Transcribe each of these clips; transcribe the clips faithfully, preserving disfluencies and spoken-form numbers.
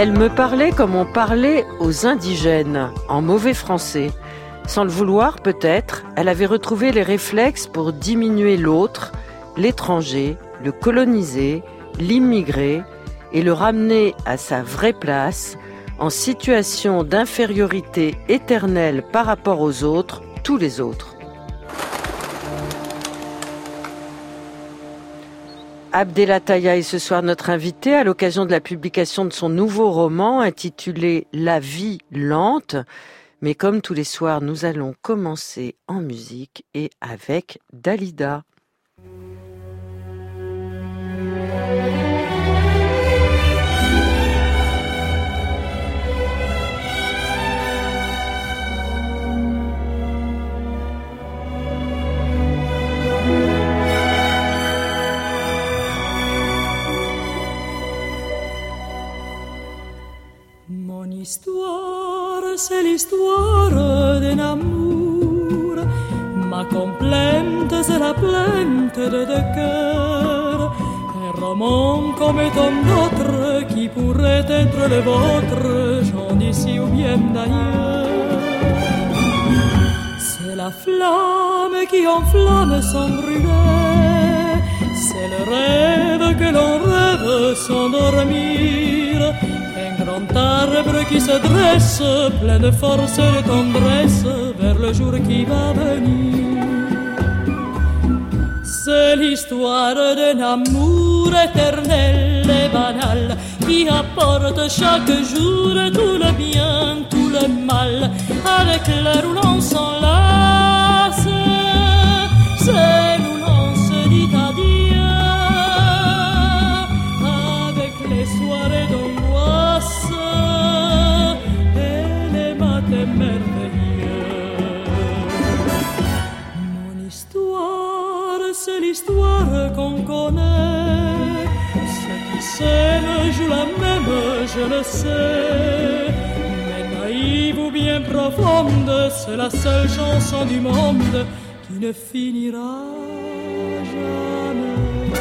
Elle me parlait comme on parlait aux indigènes, en mauvais français. Sans le vouloir peut-être, elle avait retrouvé les réflexes pour diminuer l'autre, l'étranger, le coloniser, l'immigrer et le ramener à sa vraie place, en situation d'infériorité éternelle par rapport aux autres, tous les autres. Abdellah Taïa est ce soir notre invitée à l'occasion de la publication de son nouveau roman intitulé « La vie lente ». Mais comme tous les soirs, nous allons commencer en musique et avec Dalida. Mon histoire, c'est l'histoire d'un amour. Ma complainte, c'est la plainte de deux cœurs. Un roman comme tant d'autres qui pourrait être le vôtre, j'en d'ici ou bien d'ailleurs. C'est la flamme qui enflamme sans brûler. C'est le rêve que l'on rêve sans dormir. Un grand arbre qui se dresse, plein de force et de tendresse, vers le jour qui va venir. C'est l'histoire d'un amour éternel et banal, qui apporte chaque jour tout le bien, tout le mal, avec l'heure où l'on s'enlace. C'est où l'on se dit adieu, avec les soirées d'angoisse et les matins merveilleux. Mon histoire, c'est l'histoire qu'on connaît. Ceux qui s'aiment jouent la même, je le sais. Mais naïve ou bien profonde, c'est la seule chanson du monde qui ne finira jamais.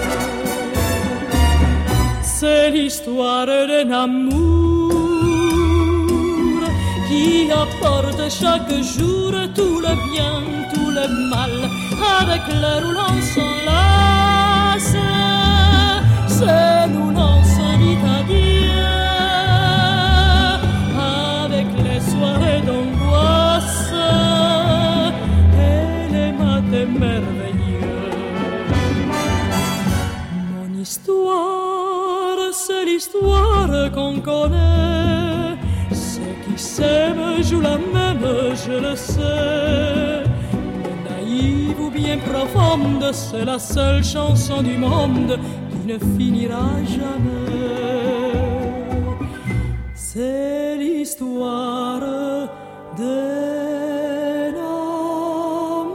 C'est l'histoire d'un amour qui apporte chaque jour tout le bien, tout le mal, avec l'heure où l'on s'enlace. C'est où l'on se dit adieu, avec les soirées d'angoisse et les matins merveilleux. Mon histoire, c'est l'histoire qu'on connaît. Ceux qui s'aiment jouent la même, je le sais. Mais naïve ou bien profonde, c'est la seule chanson du monde qui ne finira jamais. C'est l'histoire d'un amour.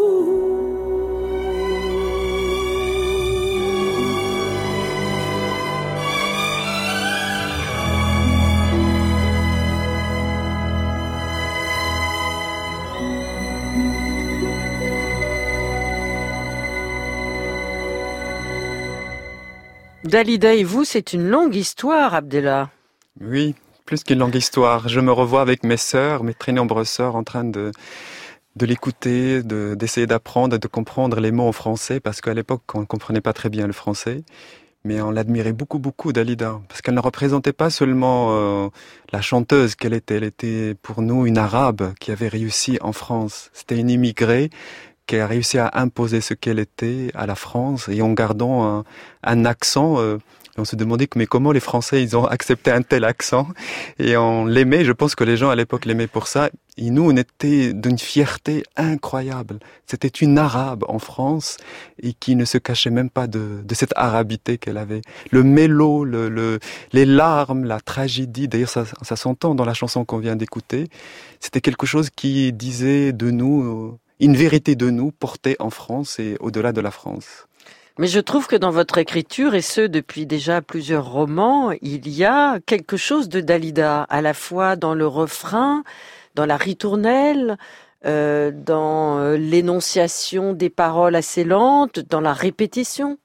Dalida et vous, c'est une longue histoire, Abdellah. Oui, plus qu'une longue histoire. Je me revois avec mes sœurs, mes très nombreuses sœurs, en train de, de l'écouter, de, d'essayer d'apprendre, de comprendre les mots en français, parce qu'à l'époque, on ne comprenait pas très bien le français. Mais on l'admirait beaucoup, beaucoup, Dalida, parce qu'elle ne représentait pas seulement euh, la chanteuse qu'elle était. Elle était pour nous une arabe qui avait réussi en France. C'était une immigrée qui a réussi à imposer ce qu'elle était à la France, et en gardant un, un accent. Euh, on se demandait mais comment les Français ils ont accepté un tel accent, et on l'aimait. Je pense que les gens à l'époque l'aimaient pour ça. Et nous, on était d'une fierté incroyable. C'était une arabe en France et qui ne se cachait même pas de, de cette arabité qu'elle avait. Le mélo, le, le, les larmes, la tragédie. D'ailleurs, ça, ça s'entend dans la chanson qu'on vient d'écouter. C'était quelque chose qui disait de nous, une vérité de nous portée en France et au-delà de la France. Mais je trouve que dans votre écriture, et ce depuis déjà plusieurs romans, il y a quelque chose de Dalida, à la fois dans le refrain, dans la ritournelle, euh, dans l'énonciation des paroles assez lentes, dans la répétition.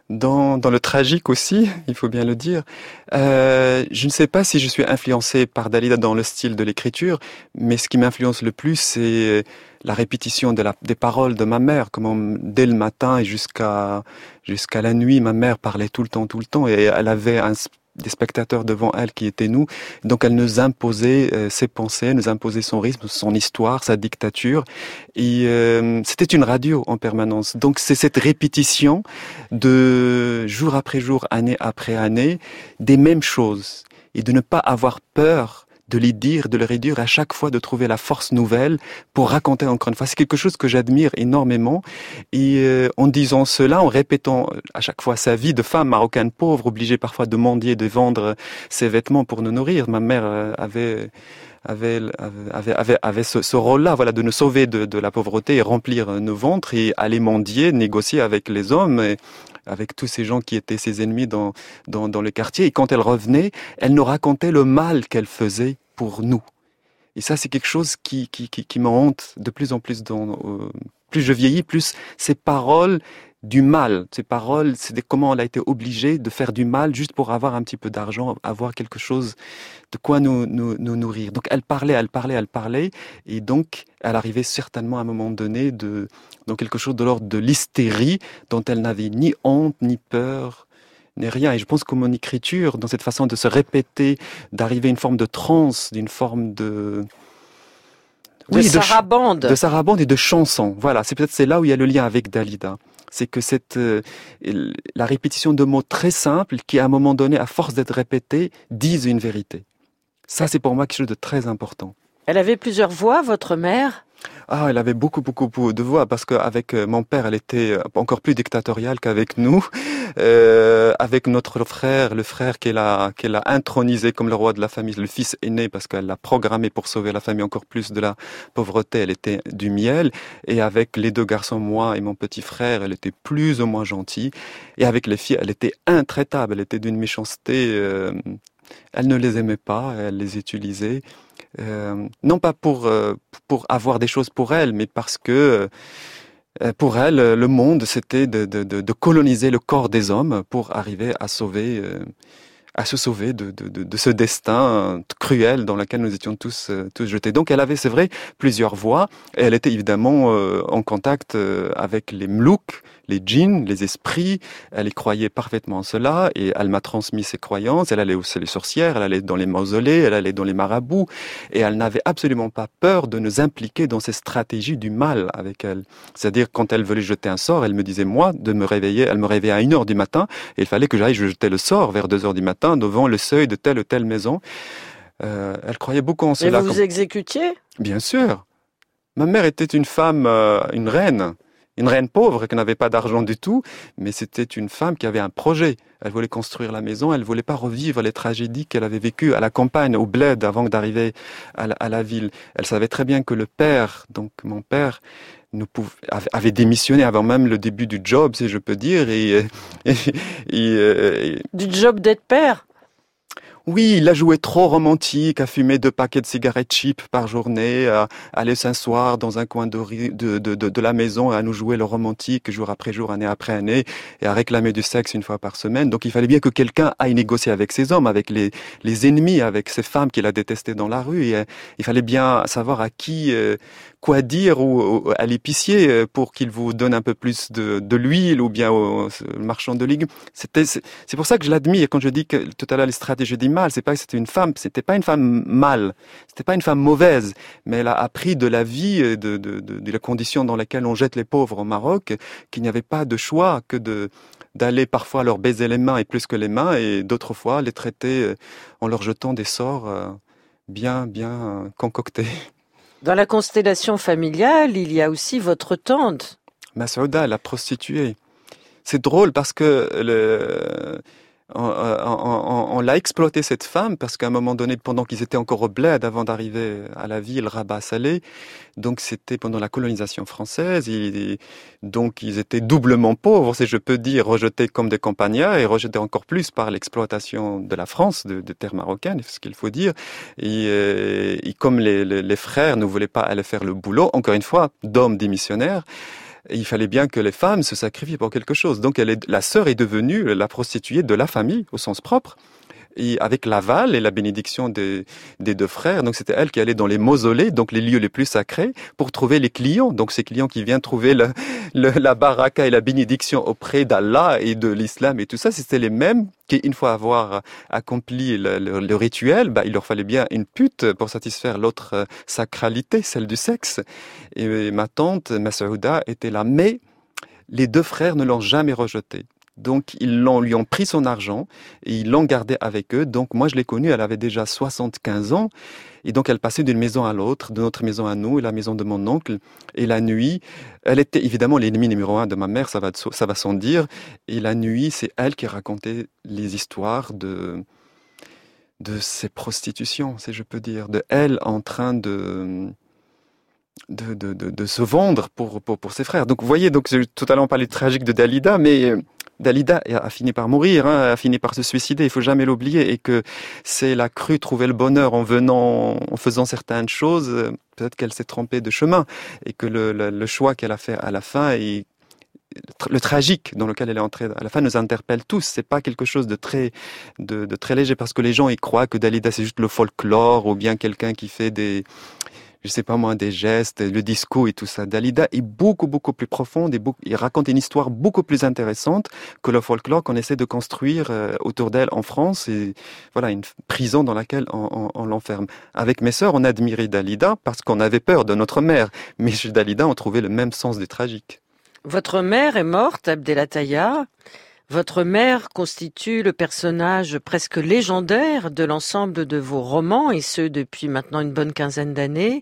dans, dans le tragique aussi, il faut bien le dire. Euh, je ne sais pas si je suis influencé par Dalida dans le style de l'écriture, mais ce qui m'influence le plus, c'est la répétition de la, des paroles de ma mère. Comment, dès le matin et jusqu'à, jusqu'à la nuit, ma mère parlait tout le temps, tout le temps, et elle avait un des spectateurs devant elle qui étaient nous. Donc elle nous imposait euh, ses pensées, nous imposait son rythme, son histoire, sa dictature. Et euh, c'était une radio en permanence. Donc c'est cette répétition de jour après jour, année après année, des mêmes choses. Et de ne pas avoir peur de les dire, de les réduire, à chaque fois de trouver la force nouvelle pour raconter encore une fois. C'est quelque chose que j'admire énormément. Et euh, en disant cela, en répétant à chaque fois sa vie de femme marocaine pauvre, obligée parfois de mendier, de vendre ses vêtements pour nous nourrir. Ma mère euh, avait... avait avait avait avait ce, ce rôle-là, voilà, de nous sauver de, de la pauvreté et remplir nos ventres et aller mendier, négocier avec les hommes, et avec tous ces gens qui étaient ses ennemis dans dans dans le quartier. Et quand elle revenait, elle nous racontait le mal qu'elle faisait pour nous. Et ça, c'est quelque chose qui qui qui, qui me hante de plus en plus. Dans euh, plus je vieillis, plus ces paroles du mal, ces paroles, c'est des, comment elle a été obligée de faire du mal juste pour avoir un petit peu d'argent, avoir quelque chose de quoi nous, nous, nous nourrir. Donc elle parlait, elle parlait, elle parlait, et donc elle arrivait certainement à un moment donné de, dans quelque chose de l'ordre de l'hystérie dont elle n'avait ni honte, ni peur, ni rien. Et je pense que mon écriture, dans cette façon de se répéter, d'arriver à une forme de transe, d'une forme de... De oui, sarabande. De, de sarabande et de chanson. Voilà, c'est peut-être c'est là où il y a le lien avec Dalida. C'est que cette euh, la répétition de mots très simples qui, à un moment donné, à force d'être répétés, disent une vérité. Ça, c'est pour moi quelque chose de très important. Elle avait plusieurs voix, votre mère ? Ah, elle avait beaucoup, beaucoup, beaucoup de voix, parce qu'avec mon père, elle était encore plus dictatoriale qu'avec nous. Euh, avec notre frère, le frère qu'elle a, qu'elle a intronisé comme le roi de la famille, le fils aîné, parce qu'elle l'a programmé pour sauver la famille encore plus de la pauvreté, elle était du miel. Et avec les deux garçons, moi et mon petit frère, elle était plus ou moins gentille. Et avec les filles, elle était intraitable, elle était d'une méchanceté... Euh, elle ne les aimait pas, elle les utilisait. Euh, non pas pour euh, pour avoir des choses pour elle, mais parce que euh, pour elle, le monde, c'était de, de, de coloniser le corps des hommes pour arriver à sauver, euh, à se sauver de, de, de, de ce destin cruel dans lequel nous étions tous euh, tous jetés. Donc, elle avait, c'est vrai, plusieurs voix. Et elle était évidemment euh, en contact euh, avec les mlouks, les djinns, les esprits. Elle y croyait parfaitement en cela et elle m'a transmis ses croyances. Elle allait chez les sorcières, elle allait dans les mausolées, elle allait dans les marabouts et elle n'avait absolument pas peur de nous impliquer dans ces stratégies du mal avec elle. C'est-à-dire, quand elle voulait jeter un sort, elle me disait, moi, de me réveiller. Elle me réveillait à une heure du matin et il fallait que j'aille jeter le sort vers deux heures du matin devant le seuil de telle ou telle maison. Euh, elle croyait beaucoup en cela. Et vous vous exécutiez ? Bien sûr. Ma mère était une femme, euh, une reine. Une reine pauvre qui n'avait pas d'argent du tout, mais c'était une femme qui avait un projet. Elle voulait construire la maison, elle voulait pas revivre les tragédies qu'elle avait vécues à la campagne, au bled, avant d'arriver à la, à la ville. Elle savait très bien que le père, donc mon père, nous pouvait, avait démissionné avant même le début du job, si je peux dire. Et, et, et, et du job d'être père ? Oui, il a joué trop romantique, a fumé deux paquets de cigarettes cheap par journée, à aller s'asseoir dans un coin de, de, de, de, de la maison, à nous jouer le romantique jour après jour, année après année, et à réclamer du sexe une fois par semaine. Donc il fallait bien que quelqu'un aille négocier avec ses hommes, avec les, les ennemis, avec ces femmes qu'il a détestées dans la rue. Et, euh, il fallait bien savoir à qui, euh, quoi dire ou, ou à l'épicier pour qu'il vous donne un peu plus de, de l'huile ou bien au, au marchand de légumes. C'était, c'est, c'est pour ça que je l'admire. Quand je dis que tout à l'heure les stratégies du mal, c'est pas que c'était une femme, c'était pas une femme mal, c'était pas une femme mauvaise, mais elle a appris de la vie, de, de, de, de la condition dans laquelle on jette les pauvres au Maroc, qu'il n'y avait pas de choix que de d'aller parfois leur baiser les mains et plus que les mains, et d'autres fois les traiter en leur jetant des sorts bien, bien concoctés. Dans la constellation familiale, il y a aussi votre tante. Masouda, la prostituée. C'est drôle parce que le... On, on, on, on l'a exploité cette femme parce qu'à un moment donné, pendant qu'ils étaient encore au bled avant d'arriver à la ville Rabat Salé, donc c'était pendant la colonisation française, ils, donc ils étaient doublement pauvres, si je peux dire, rejetés comme des campagnards et rejetés encore plus par l'exploitation de la France, de, de terres marocaines, c'est ce qu'il faut dire. Et, et comme les, les, les frères ne voulaient pas aller faire le boulot, encore une fois, d'hommes démissionnaires, Et il fallait bien que les femmes se sacrifient pour quelque chose. Donc elle est, la sœur est devenue la prostituée de la famille, au sens propre. Et avec l'aval et la bénédiction des, des deux frères. Donc c'était elle qui allait dans les mausolées, donc les lieux les plus sacrés, pour trouver les clients. Donc ces clients qui viennent trouver le, le, la baraka et la bénédiction auprès d'Allah et de l'islam et tout ça, c'était les mêmes qui, une fois avoir accompli le, le, le rituel, bah, il leur fallait bien une pute pour satisfaire l'autre sacralité, celle du sexe. Et ma tante, Masouda, était là. Mais les deux frères ne l'ont jamais rejetée. Donc, ils l'ont, lui ont pris son argent et ils l'ont gardé avec eux. Donc, moi, je l'ai connue, elle avait déjà soixante-quinze ans. Et donc, elle passait d'une maison à l'autre, de notre maison à nous et la maison de mon oncle. Et la nuit, elle était évidemment l'ennemi numéro un de ma mère, ça va, ça va sans dire. Et la nuit, c'est elle qui racontait les histoires de, de ces prostitutions, si je peux dire. De elle en train de... De, de, de, de se vendre pour, pour, pour ses frères. Donc, vous voyez, donc, tout à l'heure, on parlait de tragique de Dalida, mais Dalida a fini par mourir, hein, a fini par se suicider, il faut jamais l'oublier, et que c'est la crue trouver le bonheur en venant, en faisant certaines choses, peut-être qu'elle s'est trompée de chemin, et que le, le, le choix qu'elle a fait à la fin, et le tragique dans lequel elle est entrée à la fin nous interpelle tous. C'est pas quelque chose de très, de, de très léger, parce que les gens, ils croient que Dalida, c'est juste le folklore, ou bien quelqu'un qui fait des, je sais pas moi, des gestes, le disco et tout ça. Dalida est beaucoup, beaucoup plus profonde et beaucoup, il raconte une histoire beaucoup plus intéressante que le folklore qu'on essaie de construire euh, autour d'elle en France. Et voilà, une prison dans laquelle on, on, on l'enferme. Avec mes sœurs, on admirait Dalida parce qu'on avait peur de notre mère. Mais chez Dalida, on trouvait le même sens du tragique. Votre mère est morte, Abdelataya. Votre mère constitue le personnage presque légendaire de l'ensemble de vos romans, et ce depuis maintenant une bonne quinzaine d'années.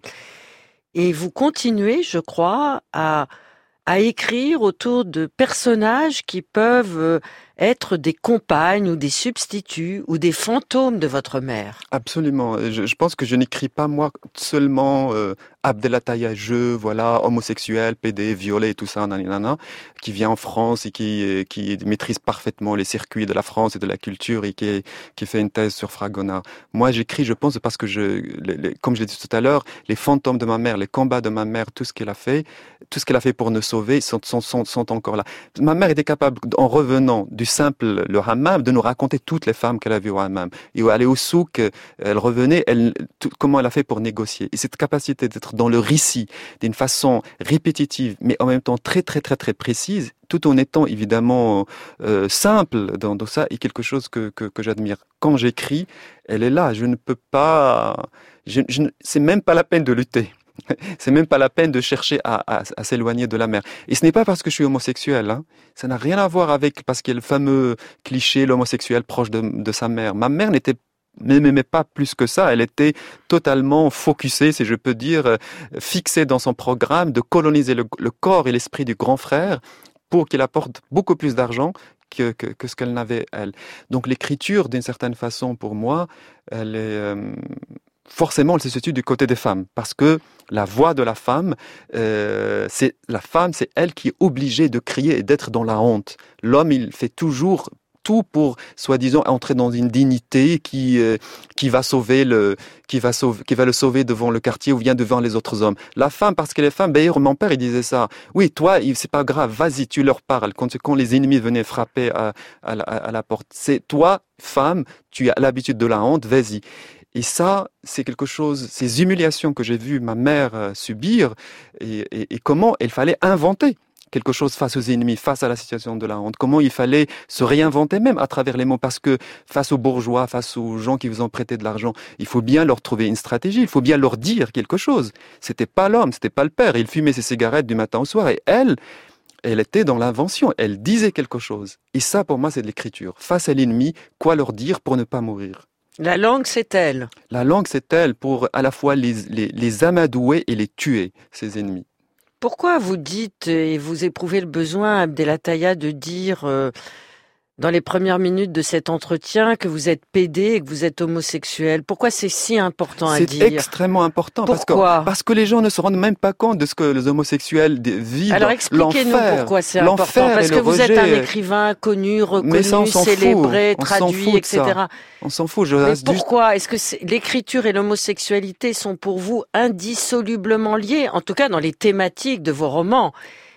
Et vous continuez, je crois, à, à écrire autour de personnages qui peuvent être des compagnes ou des substituts ou des fantômes de votre mère. Absolument. Je, je pense que je n'écris pas moi seulement euh, Abdelataya, je, voilà, homosexuel, pédé, violé et tout ça, nanana, qui vient en France et qui, qui maîtrise parfaitement les circuits de la France et de la culture et qui, qui fait une thèse sur Fragonard. Moi, j'écris, je pense, parce que je, les, les, comme je l'ai dit tout à l'heure, les fantômes de ma mère, les combats de ma mère, tout ce qu'elle a fait, tout ce qu'elle a fait pour nous sauver, sont, sont, sont, sont encore là. Ma mère était capable, en revenant du simple, le hammam, de nous raconter toutes les femmes qu'elle a vues au hammam. Et où elle allait au souk, elle revenait, elle, tout, comment elle a fait pour négocier. Et cette capacité d'être dans le récit, d'une façon répétitive, mais en même temps très, très, très, très précise, tout en étant évidemment euh, simple dans, dans ça, est quelque chose que, que, que j'admire. Quand j'écris, elle est là. Je ne peux pas... Je, je, c'est même pas la peine de lutter. C'est même pas la peine de chercher à, à, à s'éloigner de la mer. Et ce n'est pas parce que je suis homosexuel, hein. Ça n'a rien à voir avec, parce qu'il y a le fameux cliché, l'homosexuel proche de, de sa mère. Ma mère n'était ne m'aimait pas plus que ça. Elle était totalement focusée, si je peux dire, fixée dans son programme de coloniser le, le corps et l'esprit du grand frère pour qu'il apporte beaucoup plus d'argent que, que, que ce qu'elle n'avait, elle. Donc l'écriture, d'une certaine façon, pour moi, elle est... Euh, forcément, elle se situe du côté des femmes, parce que la voix de la femme, euh, c'est la femme, c'est elle qui est obligée de crier et d'être dans la honte. L'homme, il fait toujours tout pour, soi-disant, entrer dans une dignité qui euh, qui va sauver le qui va sauver qui va le sauver devant le quartier ou bien devant les autres hommes. La femme, parce qu'elle est femme. D'ailleurs, mon père, il disait ça. Oui, toi, c'est pas grave. Vas-y, tu leur parles. Quand quand les ennemis venaient frapper à à la, à la porte, c'est toi, femme, tu as l'habitude de la honte. Vas-y. Et ça, c'est quelque chose, ces humiliations que j'ai vu ma mère euh, subir, et, et, et comment il fallait inventer quelque chose face aux ennemis, face à la situation de la honte. Comment il fallait se réinventer même à travers les mots, parce que face aux bourgeois, face aux gens qui vous ont prêté de l'argent, il faut bien leur trouver une stratégie, il faut bien leur dire quelque chose. C'était pas l'homme, c'était pas le père. Il fumait ses cigarettes du matin au soir, et elle, elle était dans l'invention, elle disait quelque chose. Et ça, pour moi, c'est de l'écriture. Face à l'ennemi, quoi leur dire pour ne pas mourir? La langue, c'est elle. La langue, c'est elle pour à la fois les, les, les amadouer et les tuer, ces ennemis. Pourquoi vous dites et vous éprouvez le besoin, Abdelataya, de dire euh, dans les premières minutes de cet entretien que vous êtes pédé et que vous êtes homosexuel? Pourquoi c'est si important à c'est dire? C'est extrêmement important. Pourquoi? Parce que, parce que les gens ne se rendent même pas compte de ce que les homosexuels vivent. Alors expliquez-nous pourquoi c'est important. Parce que vous rejet. êtes un écrivain connu, reconnu, ça, célébré, traduit, et cetera. On s'en fout. Je Mais reste pourquoi? juste... Est-ce que l'écriture et l'homosexualité sont pour vous indissolublement liées, en tout cas dans les thématiques de vos romans?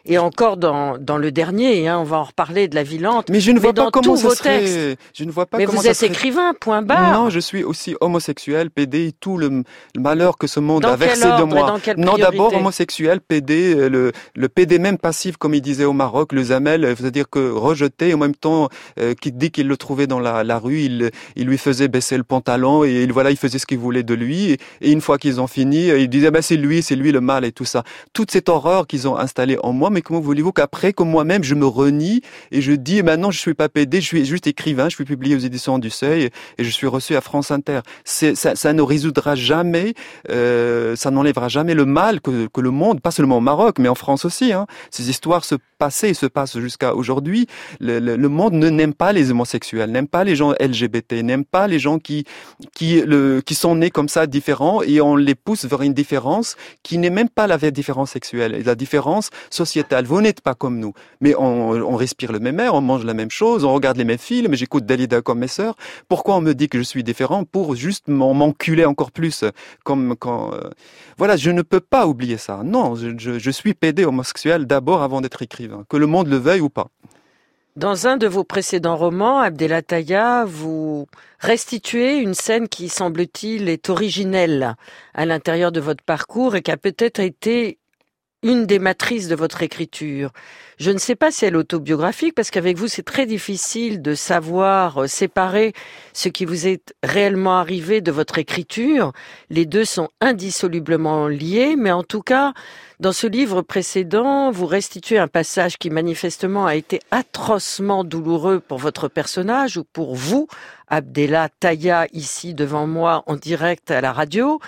Et encore dans, dans le dernier, hein, on va en reparler de la Villante. Mais je ne vois mais pas comment ça serait. Textes. Je ne vois pas mais comment vous ça êtes serait... écrivain, point barre. Non, je suis aussi homosexuel, pédé, tout le, le malheur que ce monde dans a versé ordre, de moi. Dans quelle non, priorité? d'abord homosexuel, pédé, le, le pédé même passif, comme il disait au Maroc, le zamel, c'est-à-dire que rejeté, en même temps, euh, qui dit qu'il le trouvait dans la, la rue, il, il lui faisait baisser le pantalon et il, voilà, il faisait ce qu'il voulait de lui. Et, et une fois qu'ils ont fini, il disait ben c'est lui, c'est lui le mal et tout ça. Toute cette horreur qu'ils ont installée en moi, mais comment voulez-vous qu'après, que moi-même, je me renie et je dis maintenant je suis pas pédé, je suis juste écrivain, je suis publié aux éditions du Seuil et, et je suis reçu à France Inter. C'est, ça, ça ne résoudra jamais, euh, ça n'enlèvera jamais le mal que, que le monde, pas seulement au Maroc, mais en France aussi. Hein. Ces histoires se passaient et se passent jusqu'à aujourd'hui. Le, le, le monde ne n'aime pas les homosexuels, n'aime pas les gens L G B T, n'aime pas les gens qui qui le qui sont nés comme ça différents et on les pousse vers une différence qui n'est même pas la vraie différence sexuelle, et la différence sociétale. Vous n'êtes pas comme nous, mais on, on respire le même air, on mange la même chose, on regarde les mêmes films, j'écoute Dalida comme mes sœurs. Pourquoi on me dit que je suis différent pour juste m'enculer encore plus, comme quand euh... voilà, je ne peux pas oublier ça. Non, je, je, je suis pédé homosexuel d'abord avant d'être écrivain, que le monde le veuille ou pas. Dans un de vos précédents romans, Abdellah Taïa, vous restituez une scène qui, semble-t-il, est originelle à l'intérieur de votre parcours et qui a peut-être été une des matrices de votre écriture. Je ne sais pas si elle est autobiographique, parce qu'avec vous, c'est très difficile de savoir séparer ce qui vous est réellement arrivé de votre écriture. Les deux sont indissolublement liés, mais en tout cas, dans ce livre précédent, vous restituez un passage qui manifestement a été atrocement douloureux pour votre personnage ou pour vous, Abdellah Taïa, ici devant moi en direct à la radio.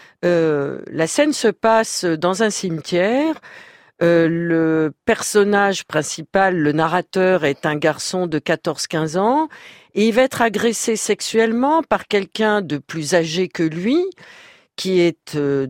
Euh, la scène se passe dans un cimetière. Euh, le personnage principal, le narrateur, est un garçon de quatorze quinze ans et il va être agressé sexuellement par quelqu'un de plus âgé que lui, qui est euh,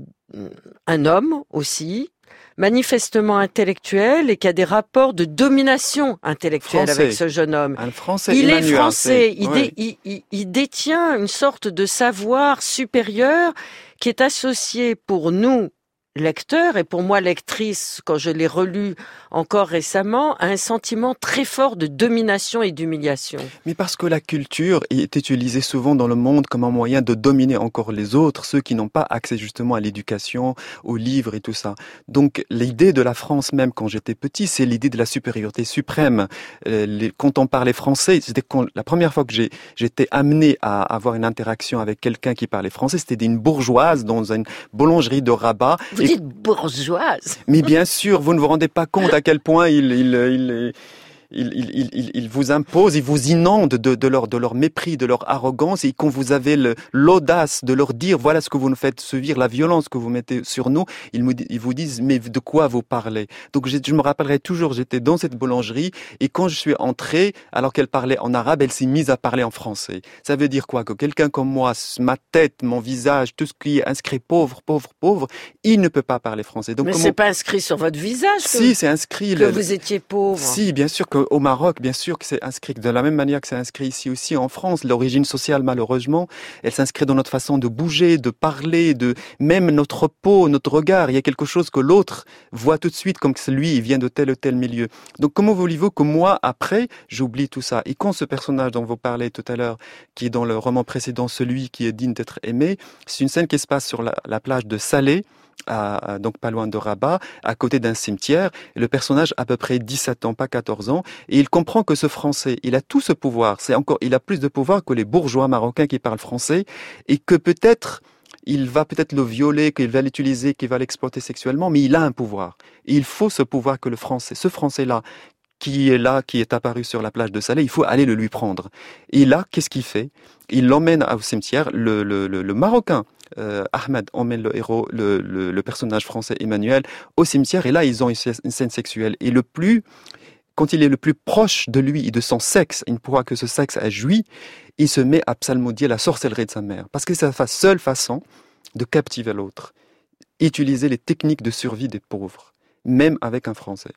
un homme aussi, manifestement intellectuel et qui a des rapports de domination intellectuelle Français. avec ce jeune homme. Un Français, il Emmanuel, est français, il, ouais. dé, il, il, il détient une sorte de savoir supérieur qui est associé pour nous, lecteurs, et pour moi, lectrice, quand je l'ai relu encore récemment, à un sentiment très fort de domination et d'humiliation. Mais parce que la culture est utilisée souvent dans le monde comme un moyen de dominer encore les autres, ceux qui n'ont pas accès justement à l'éducation, aux livres et tout ça. Donc l'idée de la France, même quand j'étais petit, c'est l'idée de la supériorité suprême. Euh, les, quand on parlait français, c'était quand, la première fois que j'ai, j'étais amené à avoir une interaction avec quelqu'un qui parlait français, c'était une bourgeoise dans une boulangerie de Rabat. Vous dites bourgeoise. Mais bien sûr, vous ne vous rendez pas compte à quel point il, il, il, il, il, il, il vous impose, il vous inonde de, de, leur, de leur mépris, de leur arrogance, et quand vous avez le, l'audace de leur dire voilà ce que vous nous faites subir, la violence que vous mettez sur nous, ils, me, ils vous disent mais de quoi vous parlez? Donc je, je me rappellerai toujours, j'étais dans cette boulangerie et quand je suis entré, alors qu'elle parlait en arabe, elle s'est mise à parler en français. Ça veut dire quoi? Que quelqu'un comme moi, ma tête, mon visage, tout ce qui est inscrit pauvre, pauvre, pauvre, il ne peut pas parler français. Donc, mais comment... c'est pas inscrit sur votre visage que, si, c'est inscrit, que le... vous étiez pauvre. Si, bien sûr que au Maroc, bien sûr que c'est inscrit de la même manière que c'est inscrit ici aussi en France. L'origine sociale, malheureusement, elle s'inscrit dans notre façon de bouger, de parler, de même notre peau, notre regard. Il y a quelque chose que l'autre voit tout de suite comme que lui, il vient de tel ou tel milieu. Donc, comment voulez-vous que moi, après, j'oublie tout ça? Et quand ce personnage dont vous parlez tout à l'heure, qui est dans le roman précédent, celui qui est digne d'être aimé, c'est une scène qui se passe sur la, la plage de Salé, À, à, donc pas loin de Rabat, à côté d'un cimetière. Et le personnage a à peu près dix-sept ans, pas quatorze ans, et il comprend que ce Français, il a tout ce pouvoir. C'est encore, il a plus de pouvoir que les bourgeois marocains qui parlent français, et que peut-être il va peut-être le violer, qu'il va l'utiliser, qu'il va l'exploiter sexuellement, mais il a un pouvoir. Et il faut ce pouvoir que le Français, ce Français-là, qui est là, qui est apparu sur la plage de Salé, il faut aller le lui prendre. Et là, qu'est-ce qu'il fait? Il l'emmène au cimetière, le, le, le, le Marocain, Euh, Ahmed emmène le héros, le, le, le personnage français Emmanuel, au cimetière, et là ils ont une, une scène sexuelle. Et le plus, quand il est le plus proche de lui et de son sexe, il ne pourra que ce sexe a joui, il se met à psalmodier la sorcellerie de sa mère, parce que c'est sa seule façon de captiver l'autre, utiliser les techniques de survie des pauvres, même avec un Français.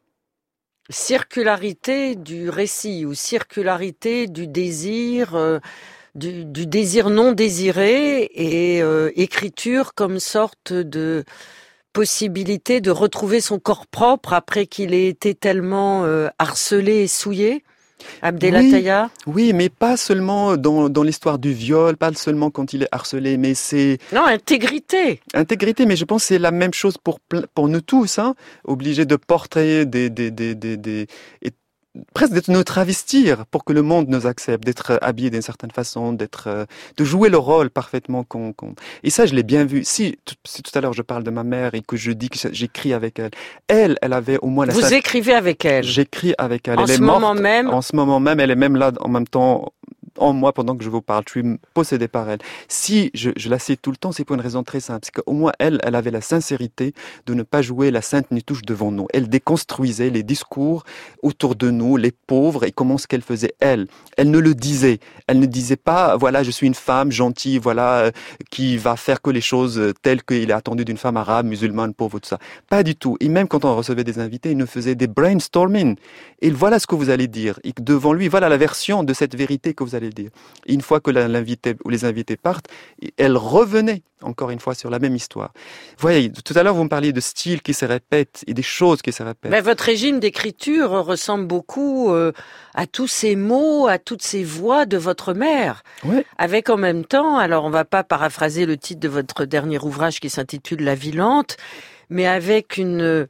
Circularité du récit ou circularité du désir. Euh... Du, du désir non désiré et euh, écriture comme sorte de possibilité de retrouver son corps propre après qu'il ait été tellement euh, harcelé et souillé, Abdelataya? Oui, oui, mais pas seulement dans, dans l'histoire du viol, pas seulement quand il est harcelé, mais c'est... Non, intégrité. Intégrité, mais je pense que c'est la même chose pour, pour nous tous, hein, obligés de porter des... des, des, des, des et presque d'être nous travestir pour que le monde nous accepte, d'être habillé d'une certaine façon, d'être, de jouer le rôle parfaitement qu'on, qu'on... Et ça, je l'ai bien vu. Si, si tout à l'heure je parle de ma mère et que je dis que j'écris avec elle, elle, elle avait au moins la... Vous écrivez avec elle? J'écris avec elle. En elle ce est moment morte, même? En ce moment même, elle est même là en même temps en moi pendant que je vous parle. Je suis possédé par elle. Si je, je la cite tout le temps, c'est pour une raison très simple. C'est qu'au moins elle, elle avait la sincérité de ne pas jouer la sainte Nitouche devant nous. Elle déconstruisait les discours autour de nous, les pauvres, et comment ce qu'elle faisait elle. Elle ne le disait. Elle ne disait pas, voilà, je suis une femme gentille, voilà, euh, qui va faire que les choses telles qu'il est attendu d'une femme arabe, musulmane, pauvre, tout ça. Pas du tout. Et même quand on recevait des invités, il nous faisait des brainstorming. Et voilà ce que vous allez dire. Et devant lui, voilà la version de cette vérité que vous allez dire. Et une fois que l'invité ou les invités partent, elle revenait encore une fois sur la même histoire. Vous voyez, tout à l'heure vous me parliez de style qui se répète et des choses qui se répètent. Ben, votre régime d'écriture ressemble beaucoup euh, à tous ces mots, à toutes ces voix de votre mère. Ouais. Avec en même temps, alors on va pas paraphraser le titre de votre dernier ouvrage qui s'intitule La vie lente, mais avec une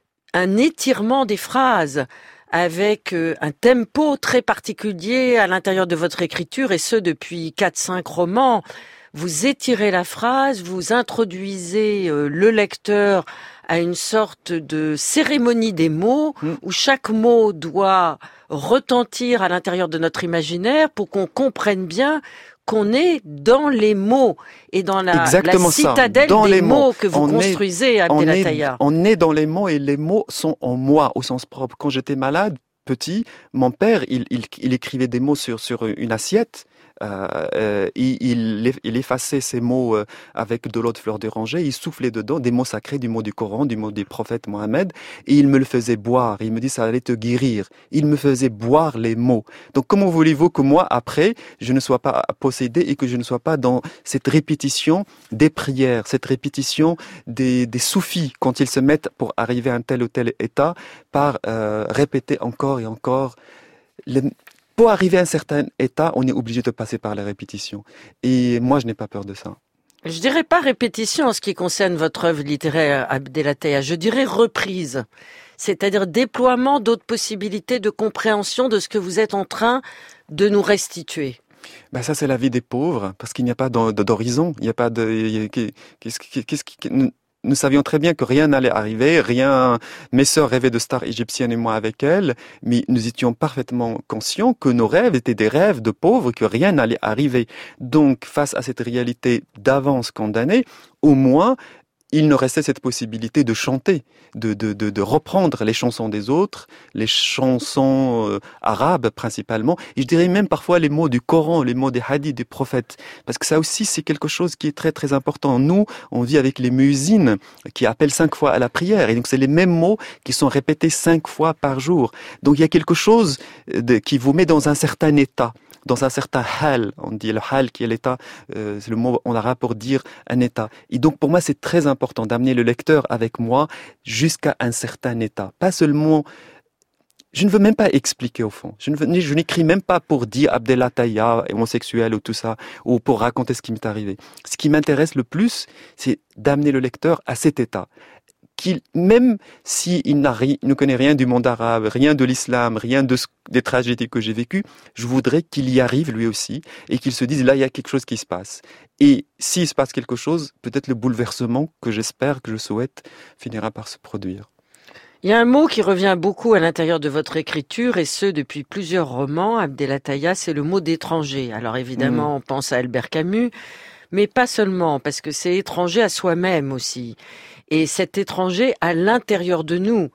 un étirement des phrases, avec un tempo très particulier à l'intérieur de votre écriture, et ce depuis quatre cinq romans. Vous étirez la phrase, vous introduisez le lecteur à une sorte de cérémonie des mots, mmh. où chaque mot doit retentir à l'intérieur de notre imaginaire pour qu'on comprenne bien qu'on est dans les mots et dans la, la citadelle des les mots, mots que vous on construisez, Abdelataya. On, on est dans les mots et les mots sont en moi au sens propre. Quand j'étais malade, petit, mon père, il, il, il écrivait des mots sur, sur une assiette. Euh, euh, il, il, il effaçait ces mots euh, avec de l'eau de fleur d'oranger, il soufflait dedans des mots sacrés, du mot du Coran, du mot du prophète Mohammed, et il me le faisait boire. Il me dit ça allait te guérir. Il me faisait boire les mots. Donc comment voulez-vous que moi après je ne sois pas possédé et que je ne sois pas dans cette répétition des prières, cette répétition des, des soufis quand ils se mettent pour arriver à un tel ou tel état par euh, répéter encore et encore les... Pour arriver à un certain état, on est obligé de passer par la répétition. Et moi, je n'ai pas peur de ça. Je dirais pas répétition en ce qui concerne votre œuvre littéraire, Abdelataya. Je dirais reprise. C'est-à-dire déploiement d'autres possibilités de compréhension de ce que vous êtes en train de nous restituer. Ben ça, c'est la vie des pauvres, parce qu'il n'y a pas d'horizon. Il n'y a pas de... Qu'est-ce qui... Nous savions très bien que rien n'allait arriver, rien. Mes sœurs rêvaient de stars égyptiennes et moi avec elles, mais nous étions parfaitement conscients que nos rêves étaient des rêves de pauvres, que rien n'allait arriver. Donc, face à cette réalité d'avance condamnée, au moins, il nous restait cette possibilité de chanter, de, de, de, de reprendre les chansons des autres, les chansons euh, arabes principalement, et je dirais même parfois les mots du Coran, les mots des hadiths des prophètes, parce que ça aussi c'est quelque chose qui est très très important. Nous, on vit avec les muezzins qui appellent cinq fois à la prière, et donc c'est les mêmes mots qui sont répétés cinq fois par jour. Donc il y a quelque chose de, qui vous met dans un certain état. Dans un certain hal, on dit le hal qui est l'état, euh, c'est le mot en arabe pour dire un état. Et donc pour moi c'est très important d'amener le lecteur avec moi jusqu'à un certain état. Pas seulement, je ne veux même pas expliquer au fond. Je, ne veux, je n'écris même pas pour dire Abdelataya, homosexuel ou tout ça, ou pour raconter ce qui m'est arrivé. Ce qui m'intéresse le plus, c'est d'amener le lecteur à cet état. Qu'il, même s'il n'a ri, ne connaît rien du monde arabe, rien de l'islam, rien de ce, des tragédies que j'ai vécues, je voudrais qu'il y arrive lui aussi et qu'il se dise là il y a quelque chose qui se passe. Et s'il se passe quelque chose, peut-être le bouleversement que j'espère, que je souhaite, finira par se produire. Il y a un mot qui revient beaucoup à l'intérieur de votre écriture, et ce depuis plusieurs romans, Abdelataya, c'est le mot d'étranger. Alors évidemment, mmh. on pense à Albert Camus, mais pas seulement, parce que c'est étranger à soi-même aussi. Et cet étranger à l'intérieur de nous.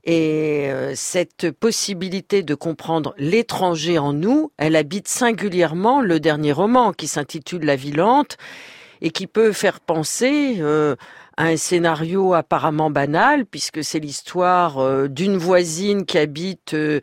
Et euh, cette possibilité de comprendre l'étranger en nous, elle habite singulièrement le dernier roman qui s'intitule La vie lente et qui peut faire penser euh, à un scénario apparemment banal puisque c'est l'histoire euh, d'une voisine qui habite euh,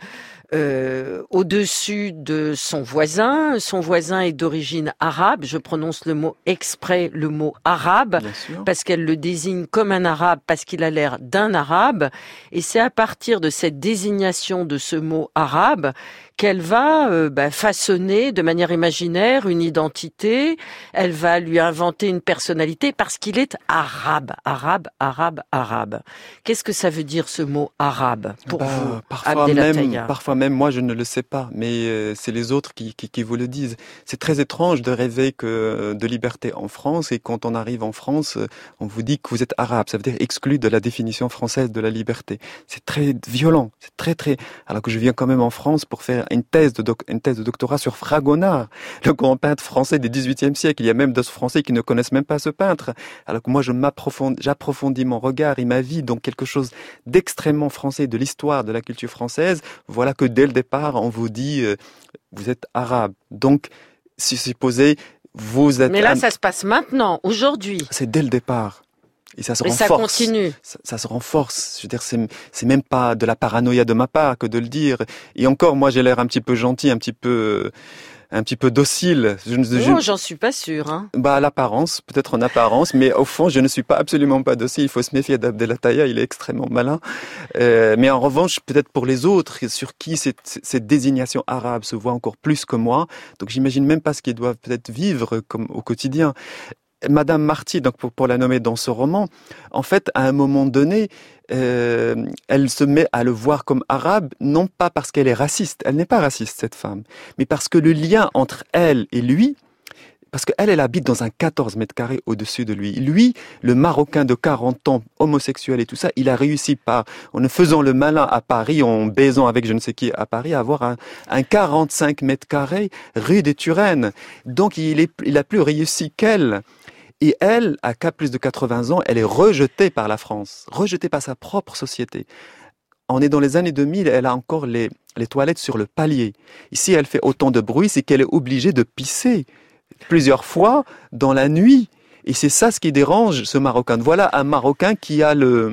euh, au-dessus de son voisin. Son voisin est d'origine arabe. Je prononce le mot exprès, le mot arabe, parce qu'elle le désigne comme un arabe, parce qu'il a l'air d'un arabe. Et c'est à partir de cette désignation de ce mot arabe qu'elle va euh, bah, façonner de manière imaginaire une identité. Elle va lui inventer une personnalité parce qu'il est arabe, arabe, arabe, arabe. Qu'est-ce que ça veut dire ce mot arabe pour bah, vous, parfois Abdelataya? même, parfois même, moi je ne le sais pas, mais euh, c'est les autres qui, qui, qui vous le disent. C'est très étrange de rêver que de liberté en France, et quand on arrive en France, on vous dit que vous êtes arabe. Ça veut dire exclu de la définition française de la liberté. C'est très violent, c'est très très. Alors que je viens quand même en France pour faire une thèse de doc... une thèse de doctorat sur Fragonard, le grand peintre français du dix-huitième siècle. Il y a même d'autres Français qui ne connaissent même pas ce peintre. Alors que moi, je m'approfondis, j'approfondis mon regard et ma vie dans quelque chose d'extrêmement français, de l'histoire, de la culture française. Voilà que dès le départ, on vous dit, euh, vous êtes arabe. Donc, si supposé, vous êtes... Mais là, ça se passe maintenant, aujourd'hui. C'est dès le départ. Et ça se Mais renforce. ça continue. Ça, ça se renforce. Je veux dire, c'est, c'est même pas de la paranoïa de ma part que de le dire. Et encore, moi, j'ai l'air un petit peu gentil, un petit peu, un petit peu docile. Je, non, je, j'en suis pas sûre. Hein. Bah, à l'apparence, peut-être en apparence, mais au fond, je ne suis pas absolument pas docile. Il faut se méfier d'Abdelataya, il est extrêmement malin. Euh, mais en revanche, peut-être pour les autres, sur qui cette, cette désignation arabe se voit encore plus que moi. Donc, j'imagine même pas ce qu'ils doivent peut-être vivre comme au quotidien. Madame Marty, donc pour, pour la nommer dans ce roman, en fait, à un moment donné, euh, elle se met à le voir comme arabe, non pas parce qu'elle est raciste, elle n'est pas raciste cette femme, mais parce que le lien entre elle et lui, parce qu'elle, elle habite dans un quatorze mètres carrés au-dessus de lui. Lui, le Marocain de quarante ans, homosexuel et tout ça, il a réussi par, en faisant le malin à Paris, en baisant avec je ne sais qui à Paris, à avoir un, un quarante-cinq mètres carrés rue des Turènes. Donc, il est, il a plus réussi qu'elle. Et elle, à plus de quatre-vingts ans, elle est rejetée par la France, rejetée par sa propre société. On est dans les années deux mille, elle a encore les, les toilettes sur le palier. Ici, elle fait autant de bruit, c'est qu'elle est obligée de pisser plusieurs fois dans la nuit. Et c'est ça ce qui dérange ce Marocain. Voilà un Marocain qui a le,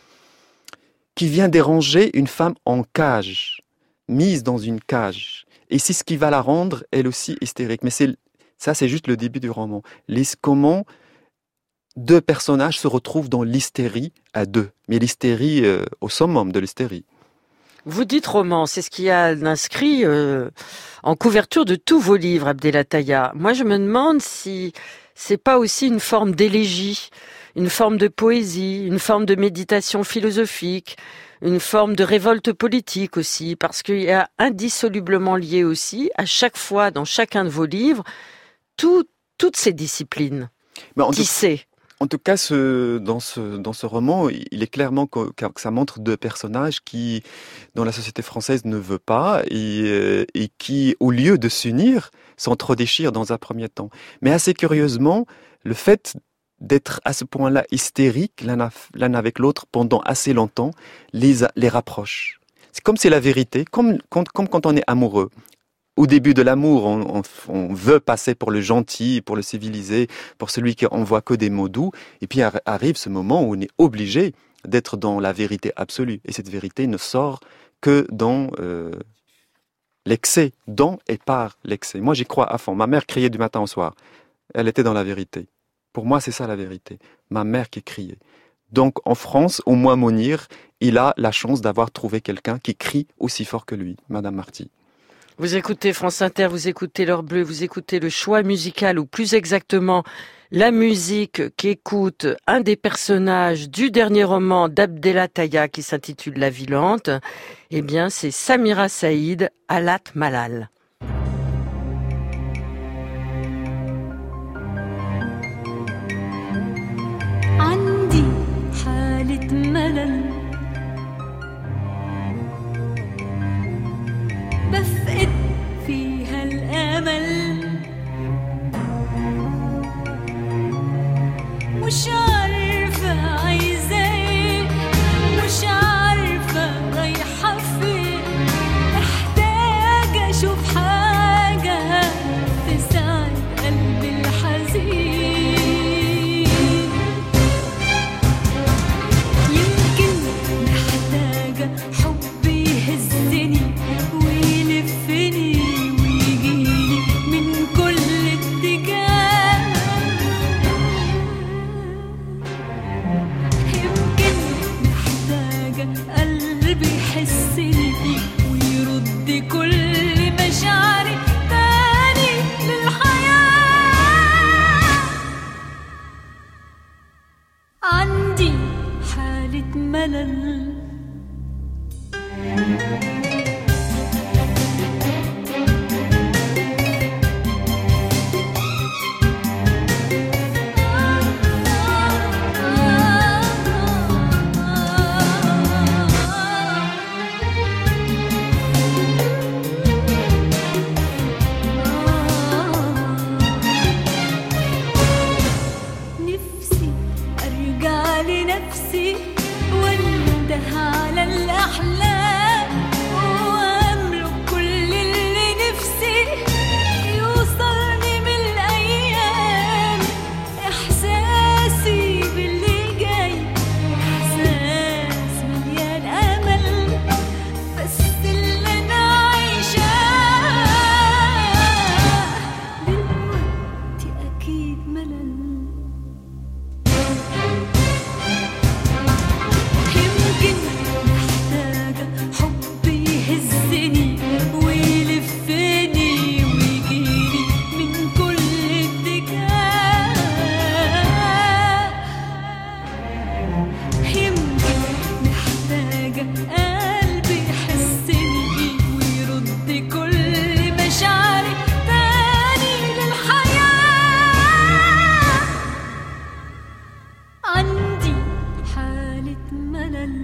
qui vient déranger une femme en cage, mise dans une cage. Et c'est ce qui va la rendre, elle aussi, hystérique. Mais c'est, ça, c'est juste le début du roman. Les, comment deux personnages se retrouvent dans l'hystérie à deux. Mais l'hystérie euh, au summum de l'hystérie. Vous dites roman, c'est ce qu'il y a inscrit euh, en couverture de tous vos livres, Abdelataya. Moi, je me demande si c'est pas aussi une forme d'élégie, une forme de poésie, une forme de méditation philosophique, une forme de révolte politique aussi, parce qu'il y a indissolublement lié aussi, à chaque fois, dans chacun de vos livres, tout, toutes ces disciplines. Ben, Qui sait ? En tout cas, ce, dans, ce, dans ce roman, il est clairement que, que ça montre deux personnages qui, dont la société française ne veut pas et, et qui, au lieu de s'unir, s'entre-déchirent dans un premier temps. Mais assez curieusement, le fait d'être à ce point-là hystérique l'un, l'un avec l'autre pendant assez longtemps les, les rapproche. C'est comme c'est la vérité, comme, comme, comme quand on est amoureux. Au début de l'amour, on, on, on veut passer pour le gentil, pour le civilisé, pour celui qui envoie que des mots doux. Et puis arrive ce moment où on est obligé d'être dans la vérité absolue. Et cette vérité ne sort que dans euh, l'excès, dans et par l'excès. Moi, j'y crois à fond. Ma mère criait du matin au soir. Elle était dans la vérité. Pour moi, c'est ça la vérité. Ma mère qui criait. Donc, en France, au moins Monir, il a la chance d'avoir trouvé quelqu'un qui crie aussi fort que lui, Madame Marty. Vous écoutez France Inter, vous écoutez L'Heure Bleue, vous écoutez le choix musical, ou plus exactement, la musique qu'écoute un des personnages du dernier roman d'Abdelataya qui s'intitule La Villante. Eh bien, c'est Samira Saïd, Alat Malal. عندي حالة ملل بفقد فيها الأمل مش عارفة عايزة ايه مش عارفة رايحة فين محتاجة أشوف ملل نفسي أرجع لنفسي وانده على الأحلام وأملك كل اللي نفسي يوصلني من الأيام إحساسي باللي جاي إحساس مليان أمل بس اللي أنا عايشاه دلوقتي أكيد ملل يمكن محتاجة حب يهزني ويلفني ويجيلي من كل اتجاه يمكن محتاجة قلبي يحسني ويرد كل مشاعري تاني للحياة عندي حالة ملل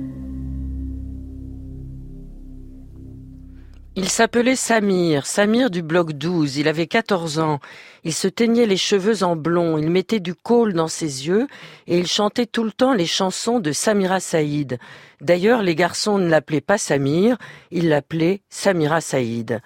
Il s'appelait Samir, Samir du bloc douze, il avait quatorze ans. Il se teignait les cheveux en blond, il mettait du kohl dans ses yeux et il chantait tout le temps les chansons de Samira Saïd. D'ailleurs, les garçons ne l'appelaient pas Samir, ils l'appelaient Samira Saïd.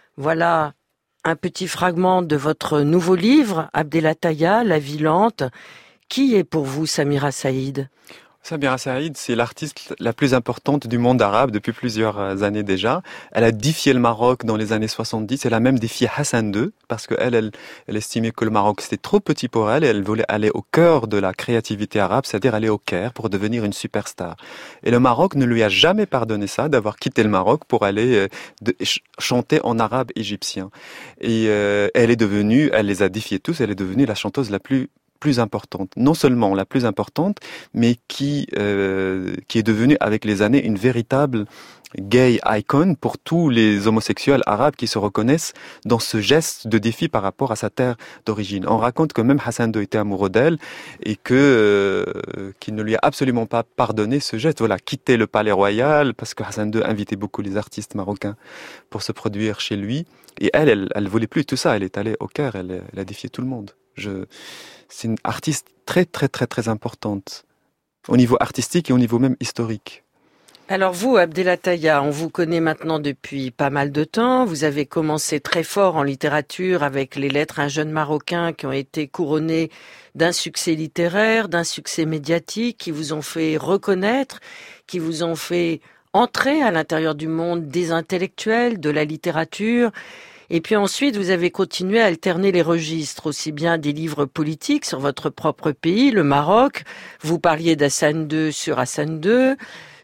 Voilà un petit fragment de votre nouveau livre, Abdelataya, La vie lente. Qui est pour vous Samira Saïd ? Samira Saïd, c'est l'artiste la plus importante du monde arabe depuis plusieurs années déjà. Elle a défié le Maroc dans les années soixante-dix. Elle a même défié Hassan deux parce qu'elle, elle, elle estimait que le Maroc c'était trop petit pour elle et elle voulait aller au cœur de la créativité arabe, c'est-à-dire aller au Caire pour devenir une superstar. Et le Maroc ne lui a jamais pardonné ça, d'avoir quitté le Maroc pour aller euh, de, ch- chanter en arabe égyptien. Et euh, elle est devenue, elle les a défiés tous, elle est devenue la chanteuse la plus plus importante, non seulement la plus importante, mais qui euh, qui est devenue avec les années une véritable gay icon pour tous les homosexuels arabes qui se reconnaissent dans ce geste de défi par rapport à sa terre d'origine. On raconte que même Hassan deux était amoureux d'elle et que euh, qu'il ne lui a absolument pas pardonné ce geste. Voilà, quitter le palais royal parce que Hassan deux invitait beaucoup les artistes marocains pour se produire chez lui. Et elle, elle, elle voulait plus tout ça. Elle est allée au Caire, elle, elle a défié tout le monde. Je C'est une artiste très, très, très, très importante, au niveau artistique et au niveau même historique. Alors vous, Abdelataya, on vous connaît maintenant depuis pas mal de temps. Vous avez commencé très fort en littérature avec les lettres à un jeune Marocain qui ont été couronnées d'un succès littéraire, d'un succès médiatique, qui vous ont fait reconnaître, qui vous ont fait entrer à l'intérieur du monde des intellectuels, de la littérature. Et puis ensuite, vous avez continué à alterner les registres, aussi bien des livres politiques sur votre propre pays, le Maroc. Vous parliez d'Hassan deux sur Hassan deux,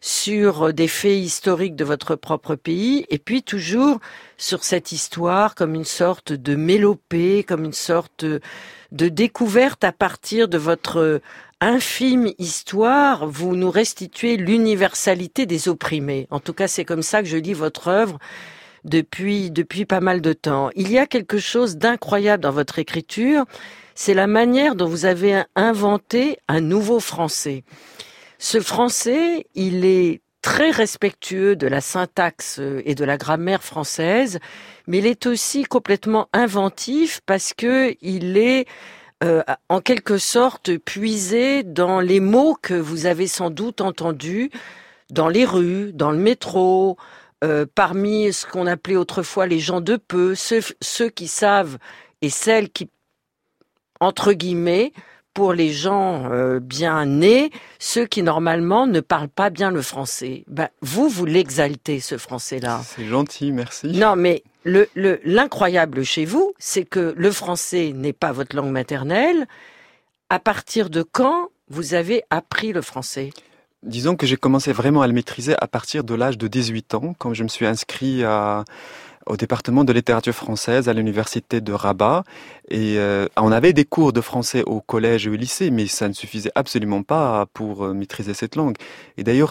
sur des faits historiques de votre propre pays, et puis toujours sur cette histoire comme une sorte de mélopée, comme une sorte de découverte à partir de votre infime histoire. Vous nous restituez l'universalité des opprimés. En tout cas, c'est comme ça que je lis votre œuvre depuis depuis pas mal de temps. Il y a quelque chose d'incroyable dans votre écriture, c'est la manière dont vous avez inventé un nouveau français. Ce français, il est très respectueux de la syntaxe et de la grammaire française, mais il est aussi complètement inventif parce que il est euh, en quelque sorte puisé dans les mots que vous avez sans doute entendus dans les rues, dans le métro, Euh, parmi ce qu'on appelait autrefois les gens de peu, ceux, ceux qui savent et celles qui, entre guillemets, pour les gens euh, bien nés, ceux qui normalement ne parlent pas bien le français. Ben, vous, vous l'exaltez, ce français-là. C'est gentil, merci. Non, mais le, le, l'incroyable chez vous, c'est que le français n'est pas votre langue maternelle. À partir de quand vous avez appris le français ? Disons que j'ai commencé vraiment à le maîtriser à partir de l'âge de dix-huit ans, quand je me suis inscrit à, au département de littérature française à l'université de Rabat. Et euh, on avait des cours de français au collège et au lycée, mais ça ne suffisait absolument pas pour euh, maîtriser cette langue. Et d'ailleurs,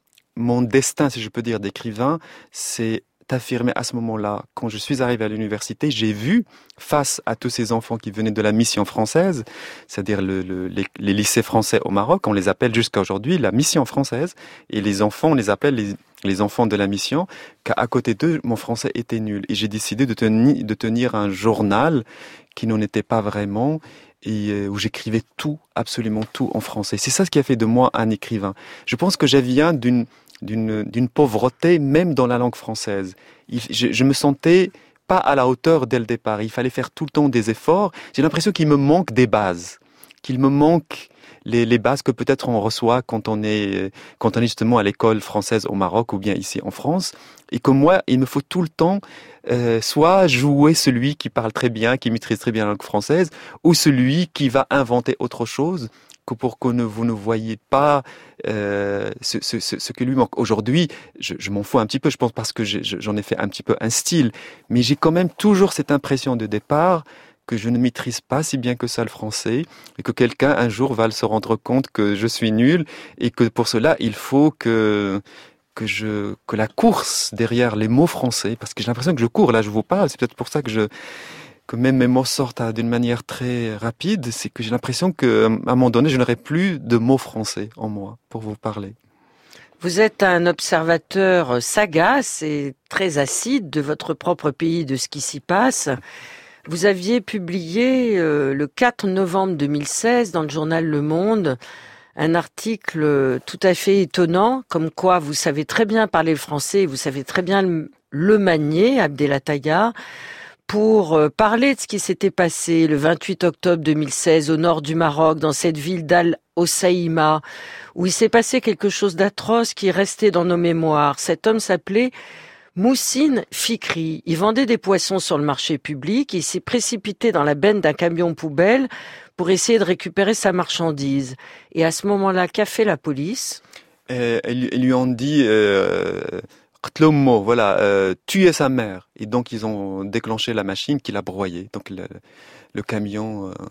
mon destin, si je peux dire, d'écrivain, c'est affirmé à ce moment-là. Quand je suis arrivé à l'université, j'ai vu, face à tous ces enfants qui venaient de la mission française, c'est-à-dire le, le, les, les lycées français au Maroc, on les appelle jusqu'à aujourd'hui la mission française, et les enfants, on les appelle les, les enfants de la mission, qu'à côté d'eux, mon français était nul. Et j'ai décidé de, teni, de tenir un journal qui n'en était pas vraiment, et où j'écrivais tout, absolument tout en français. C'est ça ce qui a fait de moi un écrivain. Je pense que je viens d'une d'une d'une pauvreté même dans la langue française. Il, je, je me sentais pas à la hauteur dès le départ. Il fallait faire tout le temps des efforts. J'ai l'impression qu'il me manque des bases, qu'il me manque les, les bases que peut-être on reçoit quand on est quand on est justement à l'école française au Maroc ou bien ici en France. Et que moi, il me faut tout le temps euh, soit jouer celui qui parle très bien, qui maîtrise très bien la langue française, ou celui qui va inventer autre chose, que pour que ne, vous ne voyez pas euh, ce, ce, ce que lui manque. Aujourd'hui, je, je m'en fous un petit peu, je pense, parce que j'ai, j'en ai fait un petit peu un style, mais j'ai quand même toujours cette impression de départ que je ne maîtrise pas si bien que ça le français, et que quelqu'un un jour va se rendre compte que je suis nul, et que pour cela, il faut que... que je que la course derrière les mots français, parce que j'ai l'impression que je cours, là je vous parle, c'est peut-être pour ça que je que même mes mots sortent d'une manière très rapide, c'est que j'ai l'impression qu'à un moment donné, je n'aurai plus de mots français en moi pour vous parler. Vous êtes un observateur sagace et très acide de votre propre pays, de ce qui s'y passe. Vous aviez publié euh, le quatre novembre deux mille seize dans le journal Le Monde un article tout à fait étonnant, comme quoi vous savez très bien parler le français, vous savez très bien le, le manier, Abdelataya, pour parler de ce qui s'était passé le vingt-huit octobre deux mille seize au nord du Maroc, dans cette ville d'Al-Hoceïma, où il s'est passé quelque chose d'atroce qui est resté dans nos mémoires. Cet homme s'appelait Moussine Fikri. Il vendait des poissons sur le marché public, il s'est précipité dans la benne d'un camion poubelle pour essayer de récupérer sa marchandise. Et à ce moment-là, qu'a fait la police ? Et, ils, ils lui ont dit... Euh... voilà, euh, tuer sa mère. Et donc, ils ont déclenché la machine qui l'a broyé. Donc, le, le camion, euh,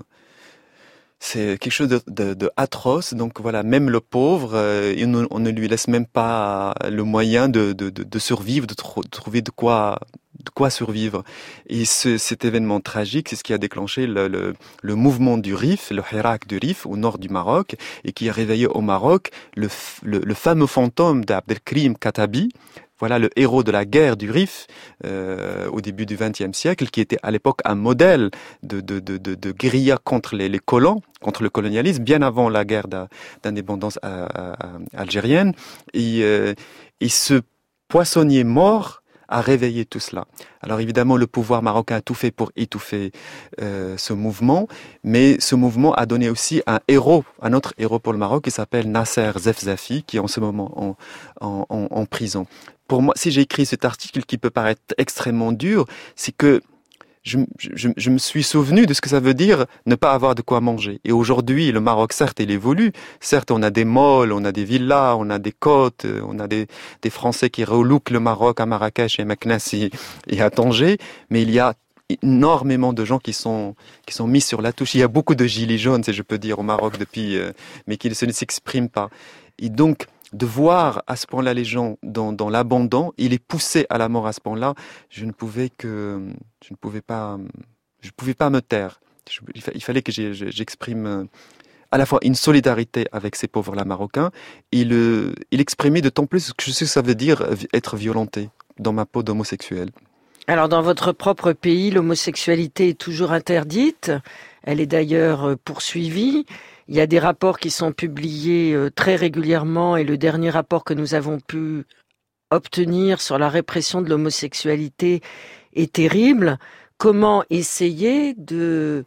c'est quelque chose de, de, de atroce. Donc, voilà, même le pauvre, euh, on, on ne lui laisse même pas le moyen de, de, de, de survivre, de, tr- de trouver de quoi, de quoi survivre. Et ce, cet événement tragique, c'est ce qui a déclenché le, le, le mouvement du Rif, le Hirak du Rif, au nord du Maroc, et qui a réveillé au Maroc le, le, le fameux fantôme d'Abdelkrim Katabi. Voilà le héros de la guerre du Rif euh, au début du vingtième siècle, qui était à l'époque un modèle de, de, de, de, de guérilla contre les, les colons, contre le colonialisme, bien avant la guerre d'indépendance à, à, à, algérienne. Et, euh, et ce poissonnier mort a réveillé tout cela. Alors évidemment, le pouvoir marocain a tout fait pour étouffer euh, ce mouvement, mais ce mouvement a donné aussi un héros, un autre héros pour le Maroc, qui s'appelle Nasser Zefzafi, qui est en ce moment en, en, en, en prison. Pour moi, si j'ai écrit cet article qui peut paraître extrêmement dur, c'est que je, je, je me suis souvenu de ce que ça veut dire ne pas avoir de quoi manger. Et aujourd'hui, le Maroc, certes, il évolue. Certes, on a des malls, on a des villas, on a des côtes, on a des, des Français qui relookent le Maroc à Marrakech et Meknès et, et à Tanger. Mais il y a énormément de gens qui sont qui sont mis sur la touche. Il y a beaucoup de gilets jaunes, si je peux dire, au Maroc depuis, euh, mais qui ne s'expriment pas. Et donc, de voir à ce point-là les gens dans, dans l'abandon, il est poussé à la mort à ce point-là, je ne pouvais que, je ne pouvais pas, je ne pouvais pas me taire. Je, il fallait que j'exprime à la fois une solidarité avec ces pauvres-là marocains, et le, il exprimait d'autant plus que je sais ce que ça veut dire être violenté dans ma peau d'homosexuel. Alors, dans votre propre pays, l'homosexualité est toujours interdite. Elle est d'ailleurs poursuivie. Il y a des rapports qui sont publiés très régulièrement, et le dernier rapport que nous avons pu obtenir sur la répression de l'homosexualité est terrible. Comment essayer de,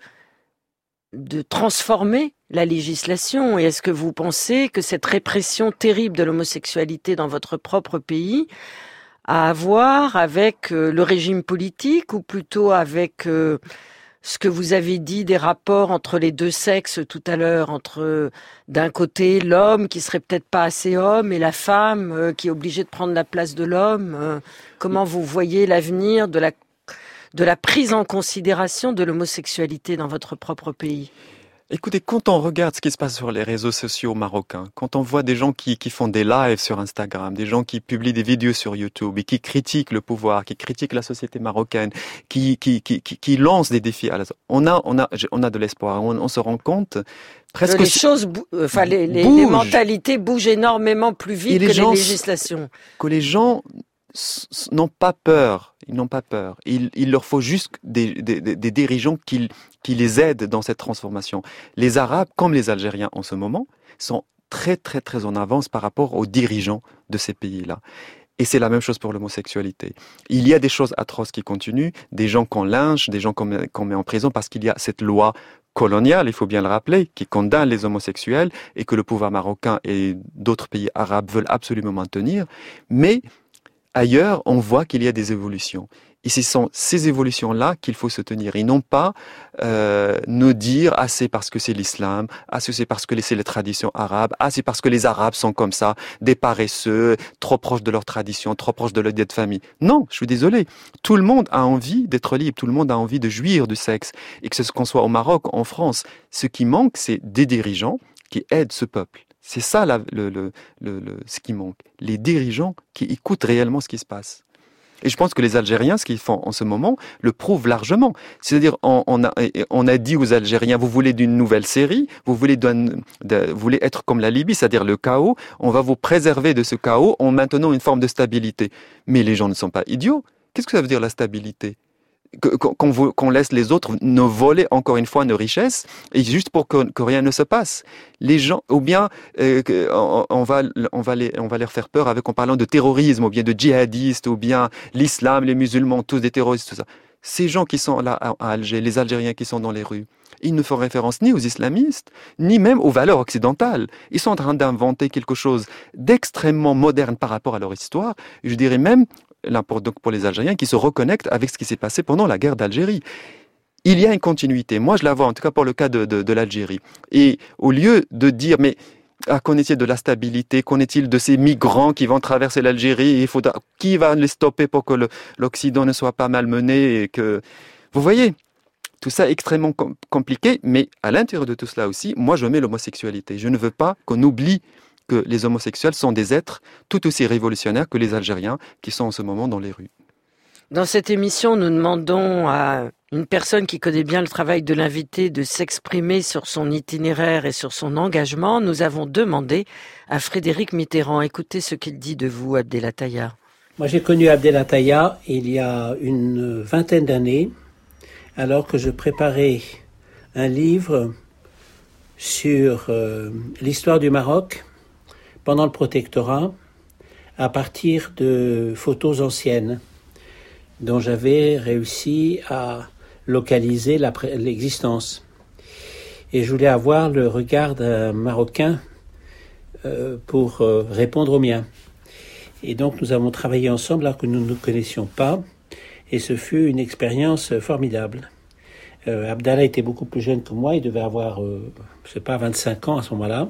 de transformer la législation ? Et est-ce que vous pensez que cette répression terrible de l'homosexualité dans votre propre pays a à voir avec le régime politique, ou plutôt avec ce que vous avez dit des rapports entre les deux sexes tout à l'heure, entre d'un côté l'homme qui serait peut-être pas assez homme et la femme euh, qui est obligée de prendre la place de l'homme. Euh, comment vous voyez l'avenir de la, de la prise en considération de l'homosexualité dans votre propre pays ? Écoutez, quand on regarde ce qui se passe sur les réseaux sociaux marocains, quand on voit des gens qui, qui font des lives sur Instagram, des gens qui publient des vidéos sur YouTube et qui critiquent le pouvoir, qui critiquent la société marocaine, qui, qui, qui, qui, qui lancent des défis, à la... on a, on a, on a de l'espoir. On, on se rend compte presque les choses, bou- enfin les, les, les mentalités bougent énormément plus vite que les, gens, les législations. Que les gens n'ont pas peur, ils n'ont pas peur. Il, il leur faut juste des, des, des dirigeants qui, qui les aident dans cette transformation. Les Arabes, comme les Algériens en ce moment, sont très très très en avance par rapport aux dirigeants de ces pays-là. Et c'est la même chose pour l'homosexualité. Il y a des choses atroces qui continuent, des gens qu'on lynche, des gens qu'on met, qu'on met en prison parce qu'il y a cette loi coloniale, il faut bien le rappeler, qui condamne les homosexuels et que le pouvoir marocain et d'autres pays arabes veulent absolument maintenir. Mais ailleurs, on voit qu'il y a des évolutions. Et ce sont ces évolutions-là qu'il faut soutenir. Et non pas euh, nous dire « Ah, c'est parce que c'est l'islam, ah, c'est parce que c'est les traditions arabes, ah, c'est parce que les Arabes sont comme ça, des paresseux, trop proches de leur tradition, trop proches de leur idée de famille. » Non, je suis désolé. Tout le monde a envie d'être libre, tout le monde a envie de jouir du sexe. Et que ce qu'on soit au Maroc, en France, ce qui manque, c'est des dirigeants qui aident ce peuple. C'est ça la, le, le, le, le, ce qui manque. Les dirigeants qui écoutent réellement ce qui se passe. Et je pense que les Algériens, ce qu'ils font en ce moment, le prouvent largement. C'est-à-dire, on, on, a, on a dit aux Algériens, vous voulez d'une nouvelle série, vous voulez, d'un, de, vous voulez être comme la Libye, c'est-à-dire le chaos, on va vous préserver de ce chaos en maintenant une forme de stabilité. Mais les gens ne sont pas idiots. Qu'est-ce que ça veut dire la stabilité ? Qu'on, qu'on laisse les autres nous voler encore une fois nos richesses et juste pour que, que rien ne se passe. Les gens, ou bien euh, on, on va on va les on va leur faire peur avec en parlant de terrorisme ou bien de djihadistes ou bien l'islam, les musulmans, tous des terroristes, tout ça. Ces gens qui sont là à Alger, les Algériens qui sont dans les rues, ils ne font référence ni aux islamistes, ni même aux valeurs occidentales. Ils sont en train d'inventer quelque chose d'extrêmement moderne par rapport à leur histoire. Je dirais même là pour, donc pour les Algériens qui se reconnectent avec ce qui s'est passé pendant la guerre d'Algérie. Il y a une continuité. Moi, je la vois, en tout cas pour le cas de, de, de l'Algérie. Et au lieu de dire, mais ah, qu'en est-il de la stabilité? Qu'en est-il de ces migrants qui vont traverser l'Algérie? Il faudra, qui va les stopper pour que le, l'Occident ne soit pas malmené et que... Vous voyez, tout ça est extrêmement com- compliqué, mais à l'intérieur de tout cela aussi, moi, je mets l'homosexualité. Je ne veux pas qu'on oublie que les homosexuels sont des êtres tout aussi révolutionnaires que les Algériens qui sont en ce moment dans les rues. Dans cette émission, nous demandons à une personne qui connaît bien le travail de l'invité de s'exprimer sur son itinéraire et sur son engagement. Nous avons demandé à Frédéric Mitterrand. Écoutez ce qu'il dit de vous, Abdelataya. Moi, j'ai connu Abdelataya il y a une vingtaine d'années, alors que je préparais un livre sur euh, l'histoire du Maroc pendant le protectorat, à partir de photos anciennes dont j'avais réussi à localiser la, l'existence. Et je voulais avoir le regard d'un Marocain euh, pour euh, répondre au mien. Et donc nous avons travaillé ensemble alors que nous ne nous connaissions pas, et ce fut une expérience formidable. Euh, Abdallah était beaucoup plus jeune que moi, il devait avoir, euh, je sais pas, vingt-cinq ans à ce moment-là.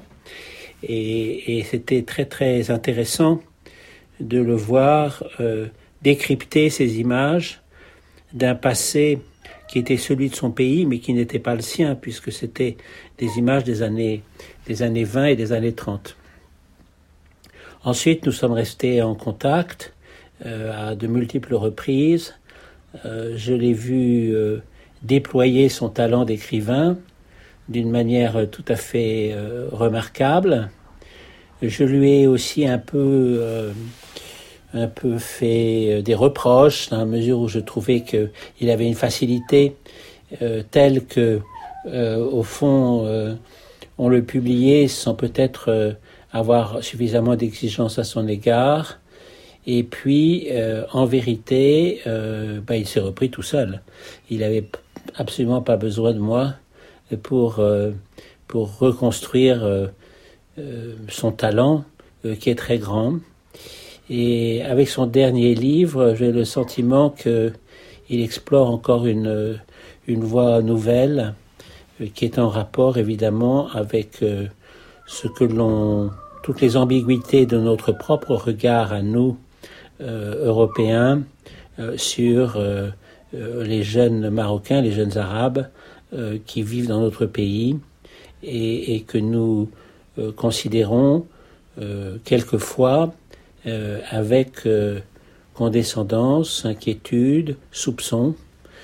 Et, et c'était très très intéressant de le voir euh, décrypter ces images d'un passé qui était celui de son pays, mais qui n'était pas le sien, puisque c'était des images des années, des années vingt et des années trente. Ensuite, nous sommes restés en contact euh, à de multiples reprises. Euh, je l'ai vu euh, déployer son talent d'écrivain d'une manière tout à fait euh, remarquable. Je lui ai aussi un peu, euh, un peu fait des reproches, dans la mesure où je trouvais qu'il avait une facilité euh, telle que, euh, au fond, euh, on le publiait sans peut-être euh, avoir suffisamment d'exigences à son égard. Et puis, euh, en vérité, euh, bah, il s'est repris tout seul. Il n'avait absolument pas besoin de moi pour, euh, pour reconstruire euh, euh, son talent, euh, qui est très grand. Et avec son dernier livre, j'ai le sentiment qu'il explore encore une, une voix nouvelle euh, qui est en rapport évidemment avec euh, ce que l'on, toutes les ambiguïtés de notre propre regard à nous, euh, Européens, euh, sur euh, euh, les jeunes Marocains, les jeunes Arabes euh, qui vivent dans notre pays et, et que nous euh, considérons euh, quelquefois euh, avec euh, condescendance, inquiétude, soupçon.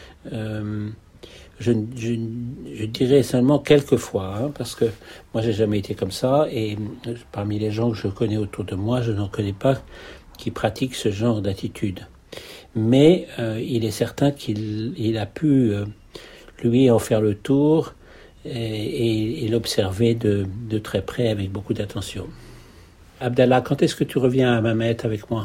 Euh, je, je, je dirais seulement quelquefois, hein, parce que moi j'ai jamais été comme ça, et parmi les gens que je connais autour de moi, je n'en connais pas qui pratiquent ce genre d'attitude. Mais euh, il est certain qu'il il a pu, euh, lui, en faire le tour et, et, et l'observer de, de très près avec beaucoup d'attention. Abdallah, quand est-ce que tu reviens à Mamet avec moi ?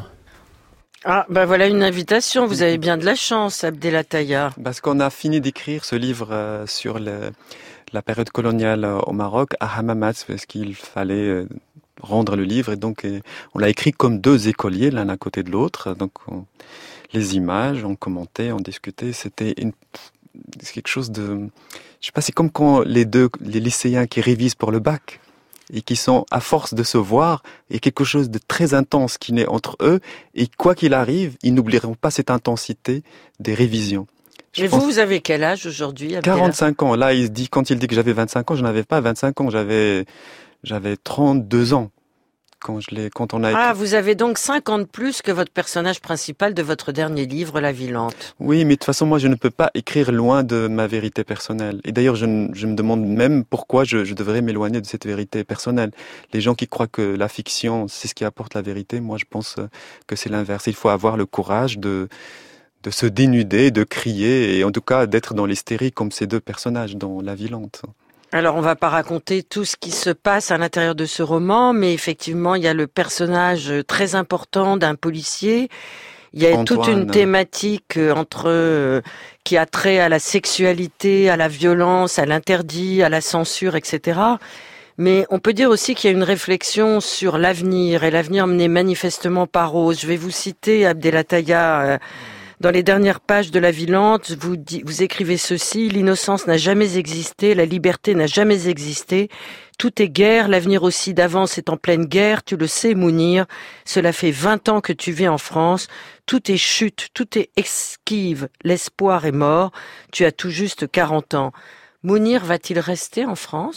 Ah, ben voilà une invitation. Vous avez bien de la chance, Abdelataya. Parce qu'on a fini d'écrire ce livre euh, sur le, la période coloniale au Maroc à Hammamet, parce qu'il fallait euh, rendre le livre. Et donc, euh, on l'a écrit comme deux écoliers, l'un à côté de l'autre. Donc, on, les images, on commentait, on discutait. C'était une, c'est quelque chose de... Je sais pas, c'est comme quand les deux, les lycéens qui révisent pour le bac, et qui sont, à force de se voir, il y a quelque chose de très intense qui naît entre eux, et quoi qu'il arrive, ils n'oublieront pas cette intensité des révisions. Je et vous, vous avez quel âge aujourd'hui, Abdella ? quarante-cinq ans. Là, il dit, quand il dit que j'avais vingt-cinq ans, je n'avais pas vingt-cinq ans, j'avais, j'avais trente-deux ans. Quand je l'ai, quand on a écrit. Ah, vous avez donc cinq ans de plus que votre personnage principal de votre dernier livre, La Vie lente. Oui, mais de toute façon, moi, je ne peux pas écrire loin de ma vérité personnelle. Et d'ailleurs, je, je me demande même pourquoi je, je devrais m'éloigner de cette vérité personnelle. Les gens qui croient que la fiction, c'est ce qui apporte la vérité, moi, je pense que c'est l'inverse. Il faut avoir le courage de, de se dénuder, de crier, et en tout cas, d'être dans l'hystérie comme ces deux personnages dans La Vie lente. Alors, on va pas raconter tout ce qui se passe à l'intérieur de ce roman, mais effectivement, il y a le personnage très important d'un policier. Il y a Antoine. Toute une thématique entre euh, qui a trait à la sexualité, à la violence, à l'interdit, à la censure, et cetera. Mais on peut dire aussi qu'il y a une réflexion sur l'avenir, et l'avenir n'est manifestement pas rose. Je vais vous citer Abdelataya. Euh, Dans les dernières pages de La Vie lente, vous, vous écrivez ceci: l'innocence n'a jamais existé, la liberté n'a jamais existé, tout est guerre, l'avenir aussi d'avance est en pleine guerre, tu le sais, Mounir, cela fait vingt ans que tu vis en France, tout est chute, tout est esquive, l'espoir est mort, tu as tout juste quarante ans. Mounir va-t-il rester en France ?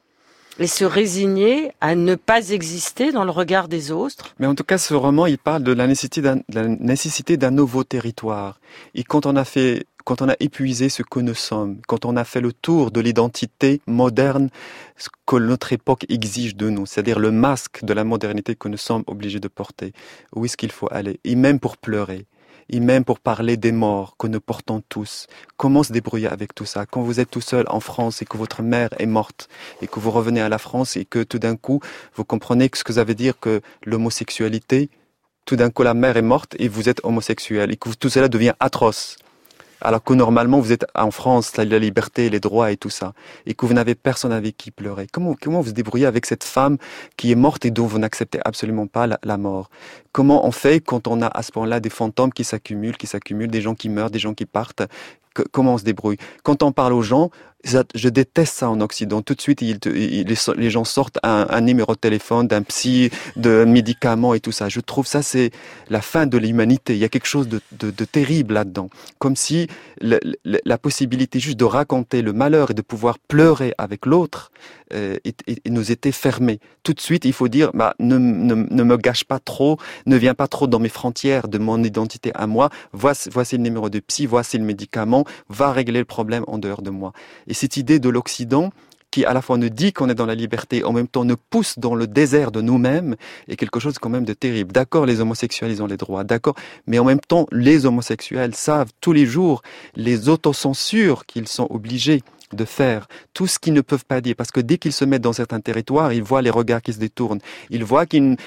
Et se résigner à ne pas exister dans le regard des autres. Mais en tout cas, ce roman, il parle de la nécessité d'un, de la nécessité d'un nouveau territoire. Et quand on a fait, quand on a épuisé ce que nous sommes, quand on a fait le tour de l'identité moderne, ce que notre époque exige de nous, c'est-à-dire le masque de la modernité que nous sommes obligés de porter, où est-ce qu'il faut aller ? Et même pour pleurer. Et même pour parler des morts que nous portons tous. Comment se débrouiller avec tout ça ? Quand vous êtes tout seul en France et que votre mère est morte et que vous revenez à la France et que tout d'un coup, vous comprenez ce que ça veut dire que l'homosexualité, tout d'un coup la mère est morte et vous êtes homosexuel et que tout cela devient atroce. Alors que normalement vous êtes en France, la liberté, les droits et tout ça, et que vous n'avez personne avec qui pleurer. Comment, comment vous vous débrouillez avec cette femme qui est morte et dont vous n'acceptez absolument pas la, la mort ? Comment on fait quand on a à ce point-là des fantômes qui s'accumulent, qui s'accumulent, des gens qui meurent, des gens qui partent ? Que, comment on se débrouille ? Quand on parle aux gens, je déteste ça en Occident. Tout de suite, ils te, ils, les gens sortent un, un numéro de téléphone, d'un psy, de médicaments et tout ça. Je trouve ça, c'est la fin de l'humanité. Il y a quelque chose de, de, de terrible là-dedans. Comme si le, le, la possibilité juste de raconter le malheur et de pouvoir pleurer avec l'autre euh, et, et, et nous était fermée. Tout de suite, il faut dire, bah, ne, ne, ne me gâche pas trop, ne viens pas trop dans mes frontières de mon identité à moi. Voici, voici le numéro de psy, voici le médicament, va régler le problème en dehors de moi. Et cette idée de l'Occident, qui à la fois nous dit qu'on est dans la liberté, en même temps nous pousse dans le désert de nous-mêmes, est quelque chose quand même de terrible. D'accord, les homosexuels, ils ont les droits, d'accord, mais en même temps, les homosexuels savent tous les jours les autocensures qu'ils sont obligés de faire, tout ce qu'ils ne peuvent pas dire, parce que dès qu'ils se mettent dans certains territoires, ils voient les regards qui se détournent, ils voient qu'ils...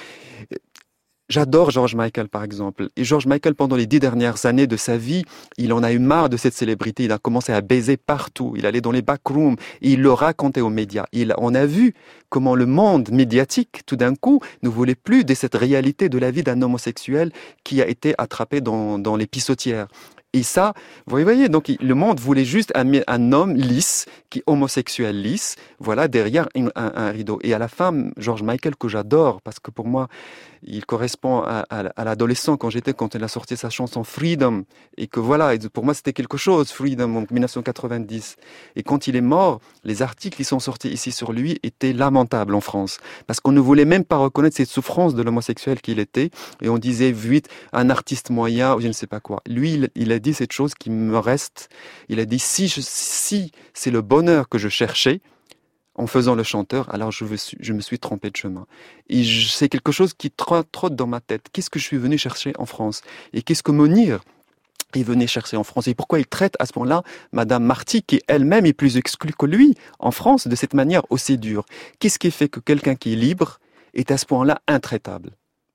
J'adore George Michael, par exemple. Et George Michael, pendant les dix dernières années de sa vie, il en a eu marre de cette célébrité. Il a commencé à baiser partout. Il allait dans les backrooms et il le racontait aux médias. Il, on a vu comment le monde médiatique, tout d'un coup, ne voulait plus de cette réalité de la vie d'un homosexuel qui a été attrapé dans, dans les pissotières. Et ça, vous voyez, donc le monde voulait juste un, un homme lisse, qui homosexuel lisse, voilà, derrière un, un, un rideau. Et à la fin, George Michael, que j'adore, parce que pour moi, il correspond à, à, à l'adolescent quand j'étais, quand il a sorti sa chanson Freedom, et que voilà, pour moi c'était quelque chose, Freedom, en dix-neuf cent quatre-vingt-dix. Et quand il est mort, les articles qui sont sortis ici sur lui étaient lamentables en France, parce qu'on ne voulait même pas reconnaître cette souffrance de l'homosexuel qu'il était, et on disait, vite, un artiste moyen, ou je ne sais pas quoi. Lui, il, il a dit cette chose qui me reste, il a dit, si, je, si c'est le bonheur que je cherchais, en faisant le chanteur, alors je, veux, je me suis trompé de chemin. Et je, c'est quelque chose qui trotte, trotte dans ma tête. Qu'est-ce que je suis venu chercher en France? Et qu'est-ce que Mounir est venu chercher en France? Et pourquoi il traite à ce moment-là Madame Marty, qui elle-même est plus exclue que lui en France, de cette manière aussi dure? Qu'est-ce qui fait que quelqu'un qui est libre est à ce point-là intraitable?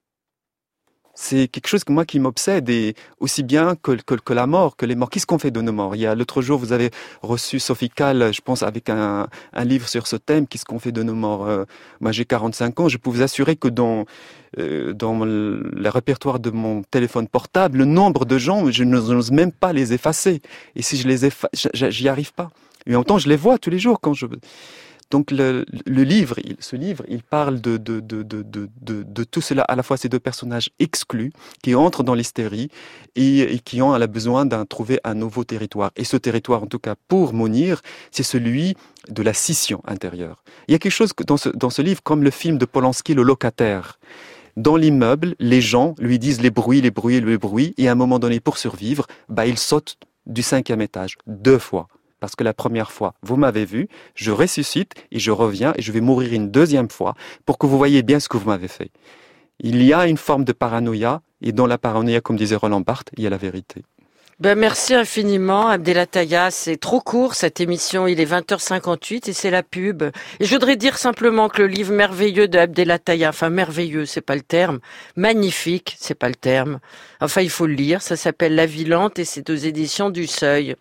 C'est quelque chose que moi qui m'obsède, et aussi bien que, que, que la mort, que les morts. Qu'est-ce qu'on fait de nos morts? Il y a l'autre jour, vous avez reçu Sophie Calle, je pense, avec un, un livre sur ce thème. Qu'est-ce qu'on fait de nos morts? euh, Moi, j'ai quarante-cinq ans. Je peux vous assurer que dans euh, dans le, le répertoire de mon téléphone portable, le nombre de gens, je n'ose même pas les effacer. Et si je les efface, j'y arrive pas. Et en même temps, je les vois tous les jours quand je. Donc le, le livre, il, ce livre, il parle de, de, de, de, de, de, de tout cela, à la fois ces deux personnages exclus, qui entrent dans l'hystérie et, et qui ont le besoin d'un trouver un nouveau territoire. Et ce territoire, en tout cas pour Mounir, c'est celui de la scission intérieure. Il y a quelque chose dans ce, dans ce livre, comme le film de Polanski, Le Locataire. Dans l'immeuble, les gens lui disent les bruits, les bruits, les bruits, et à un moment donné, pour survivre, bah, il saute du cinquième étage, deux fois. Parce que la première fois, vous m'avez vu, je ressuscite et je reviens et je vais mourir une deuxième fois pour que vous voyez bien ce que vous m'avez fait. Il y a une forme de paranoïa, et dans la paranoïa, comme disait Roland Barthes, il y a la vérité. Ben merci infiniment, Abdelataya. C'est trop court, cette émission. Il est vingt heures cinquante-huit et c'est la pub. Et je voudrais dire simplement que le livre merveilleux de Abdelataya, enfin merveilleux, c'est pas le terme, magnifique, c'est pas le terme. Enfin, il faut le lire. Ça s'appelle La Vie lente et c'est aux éditions du Seuil.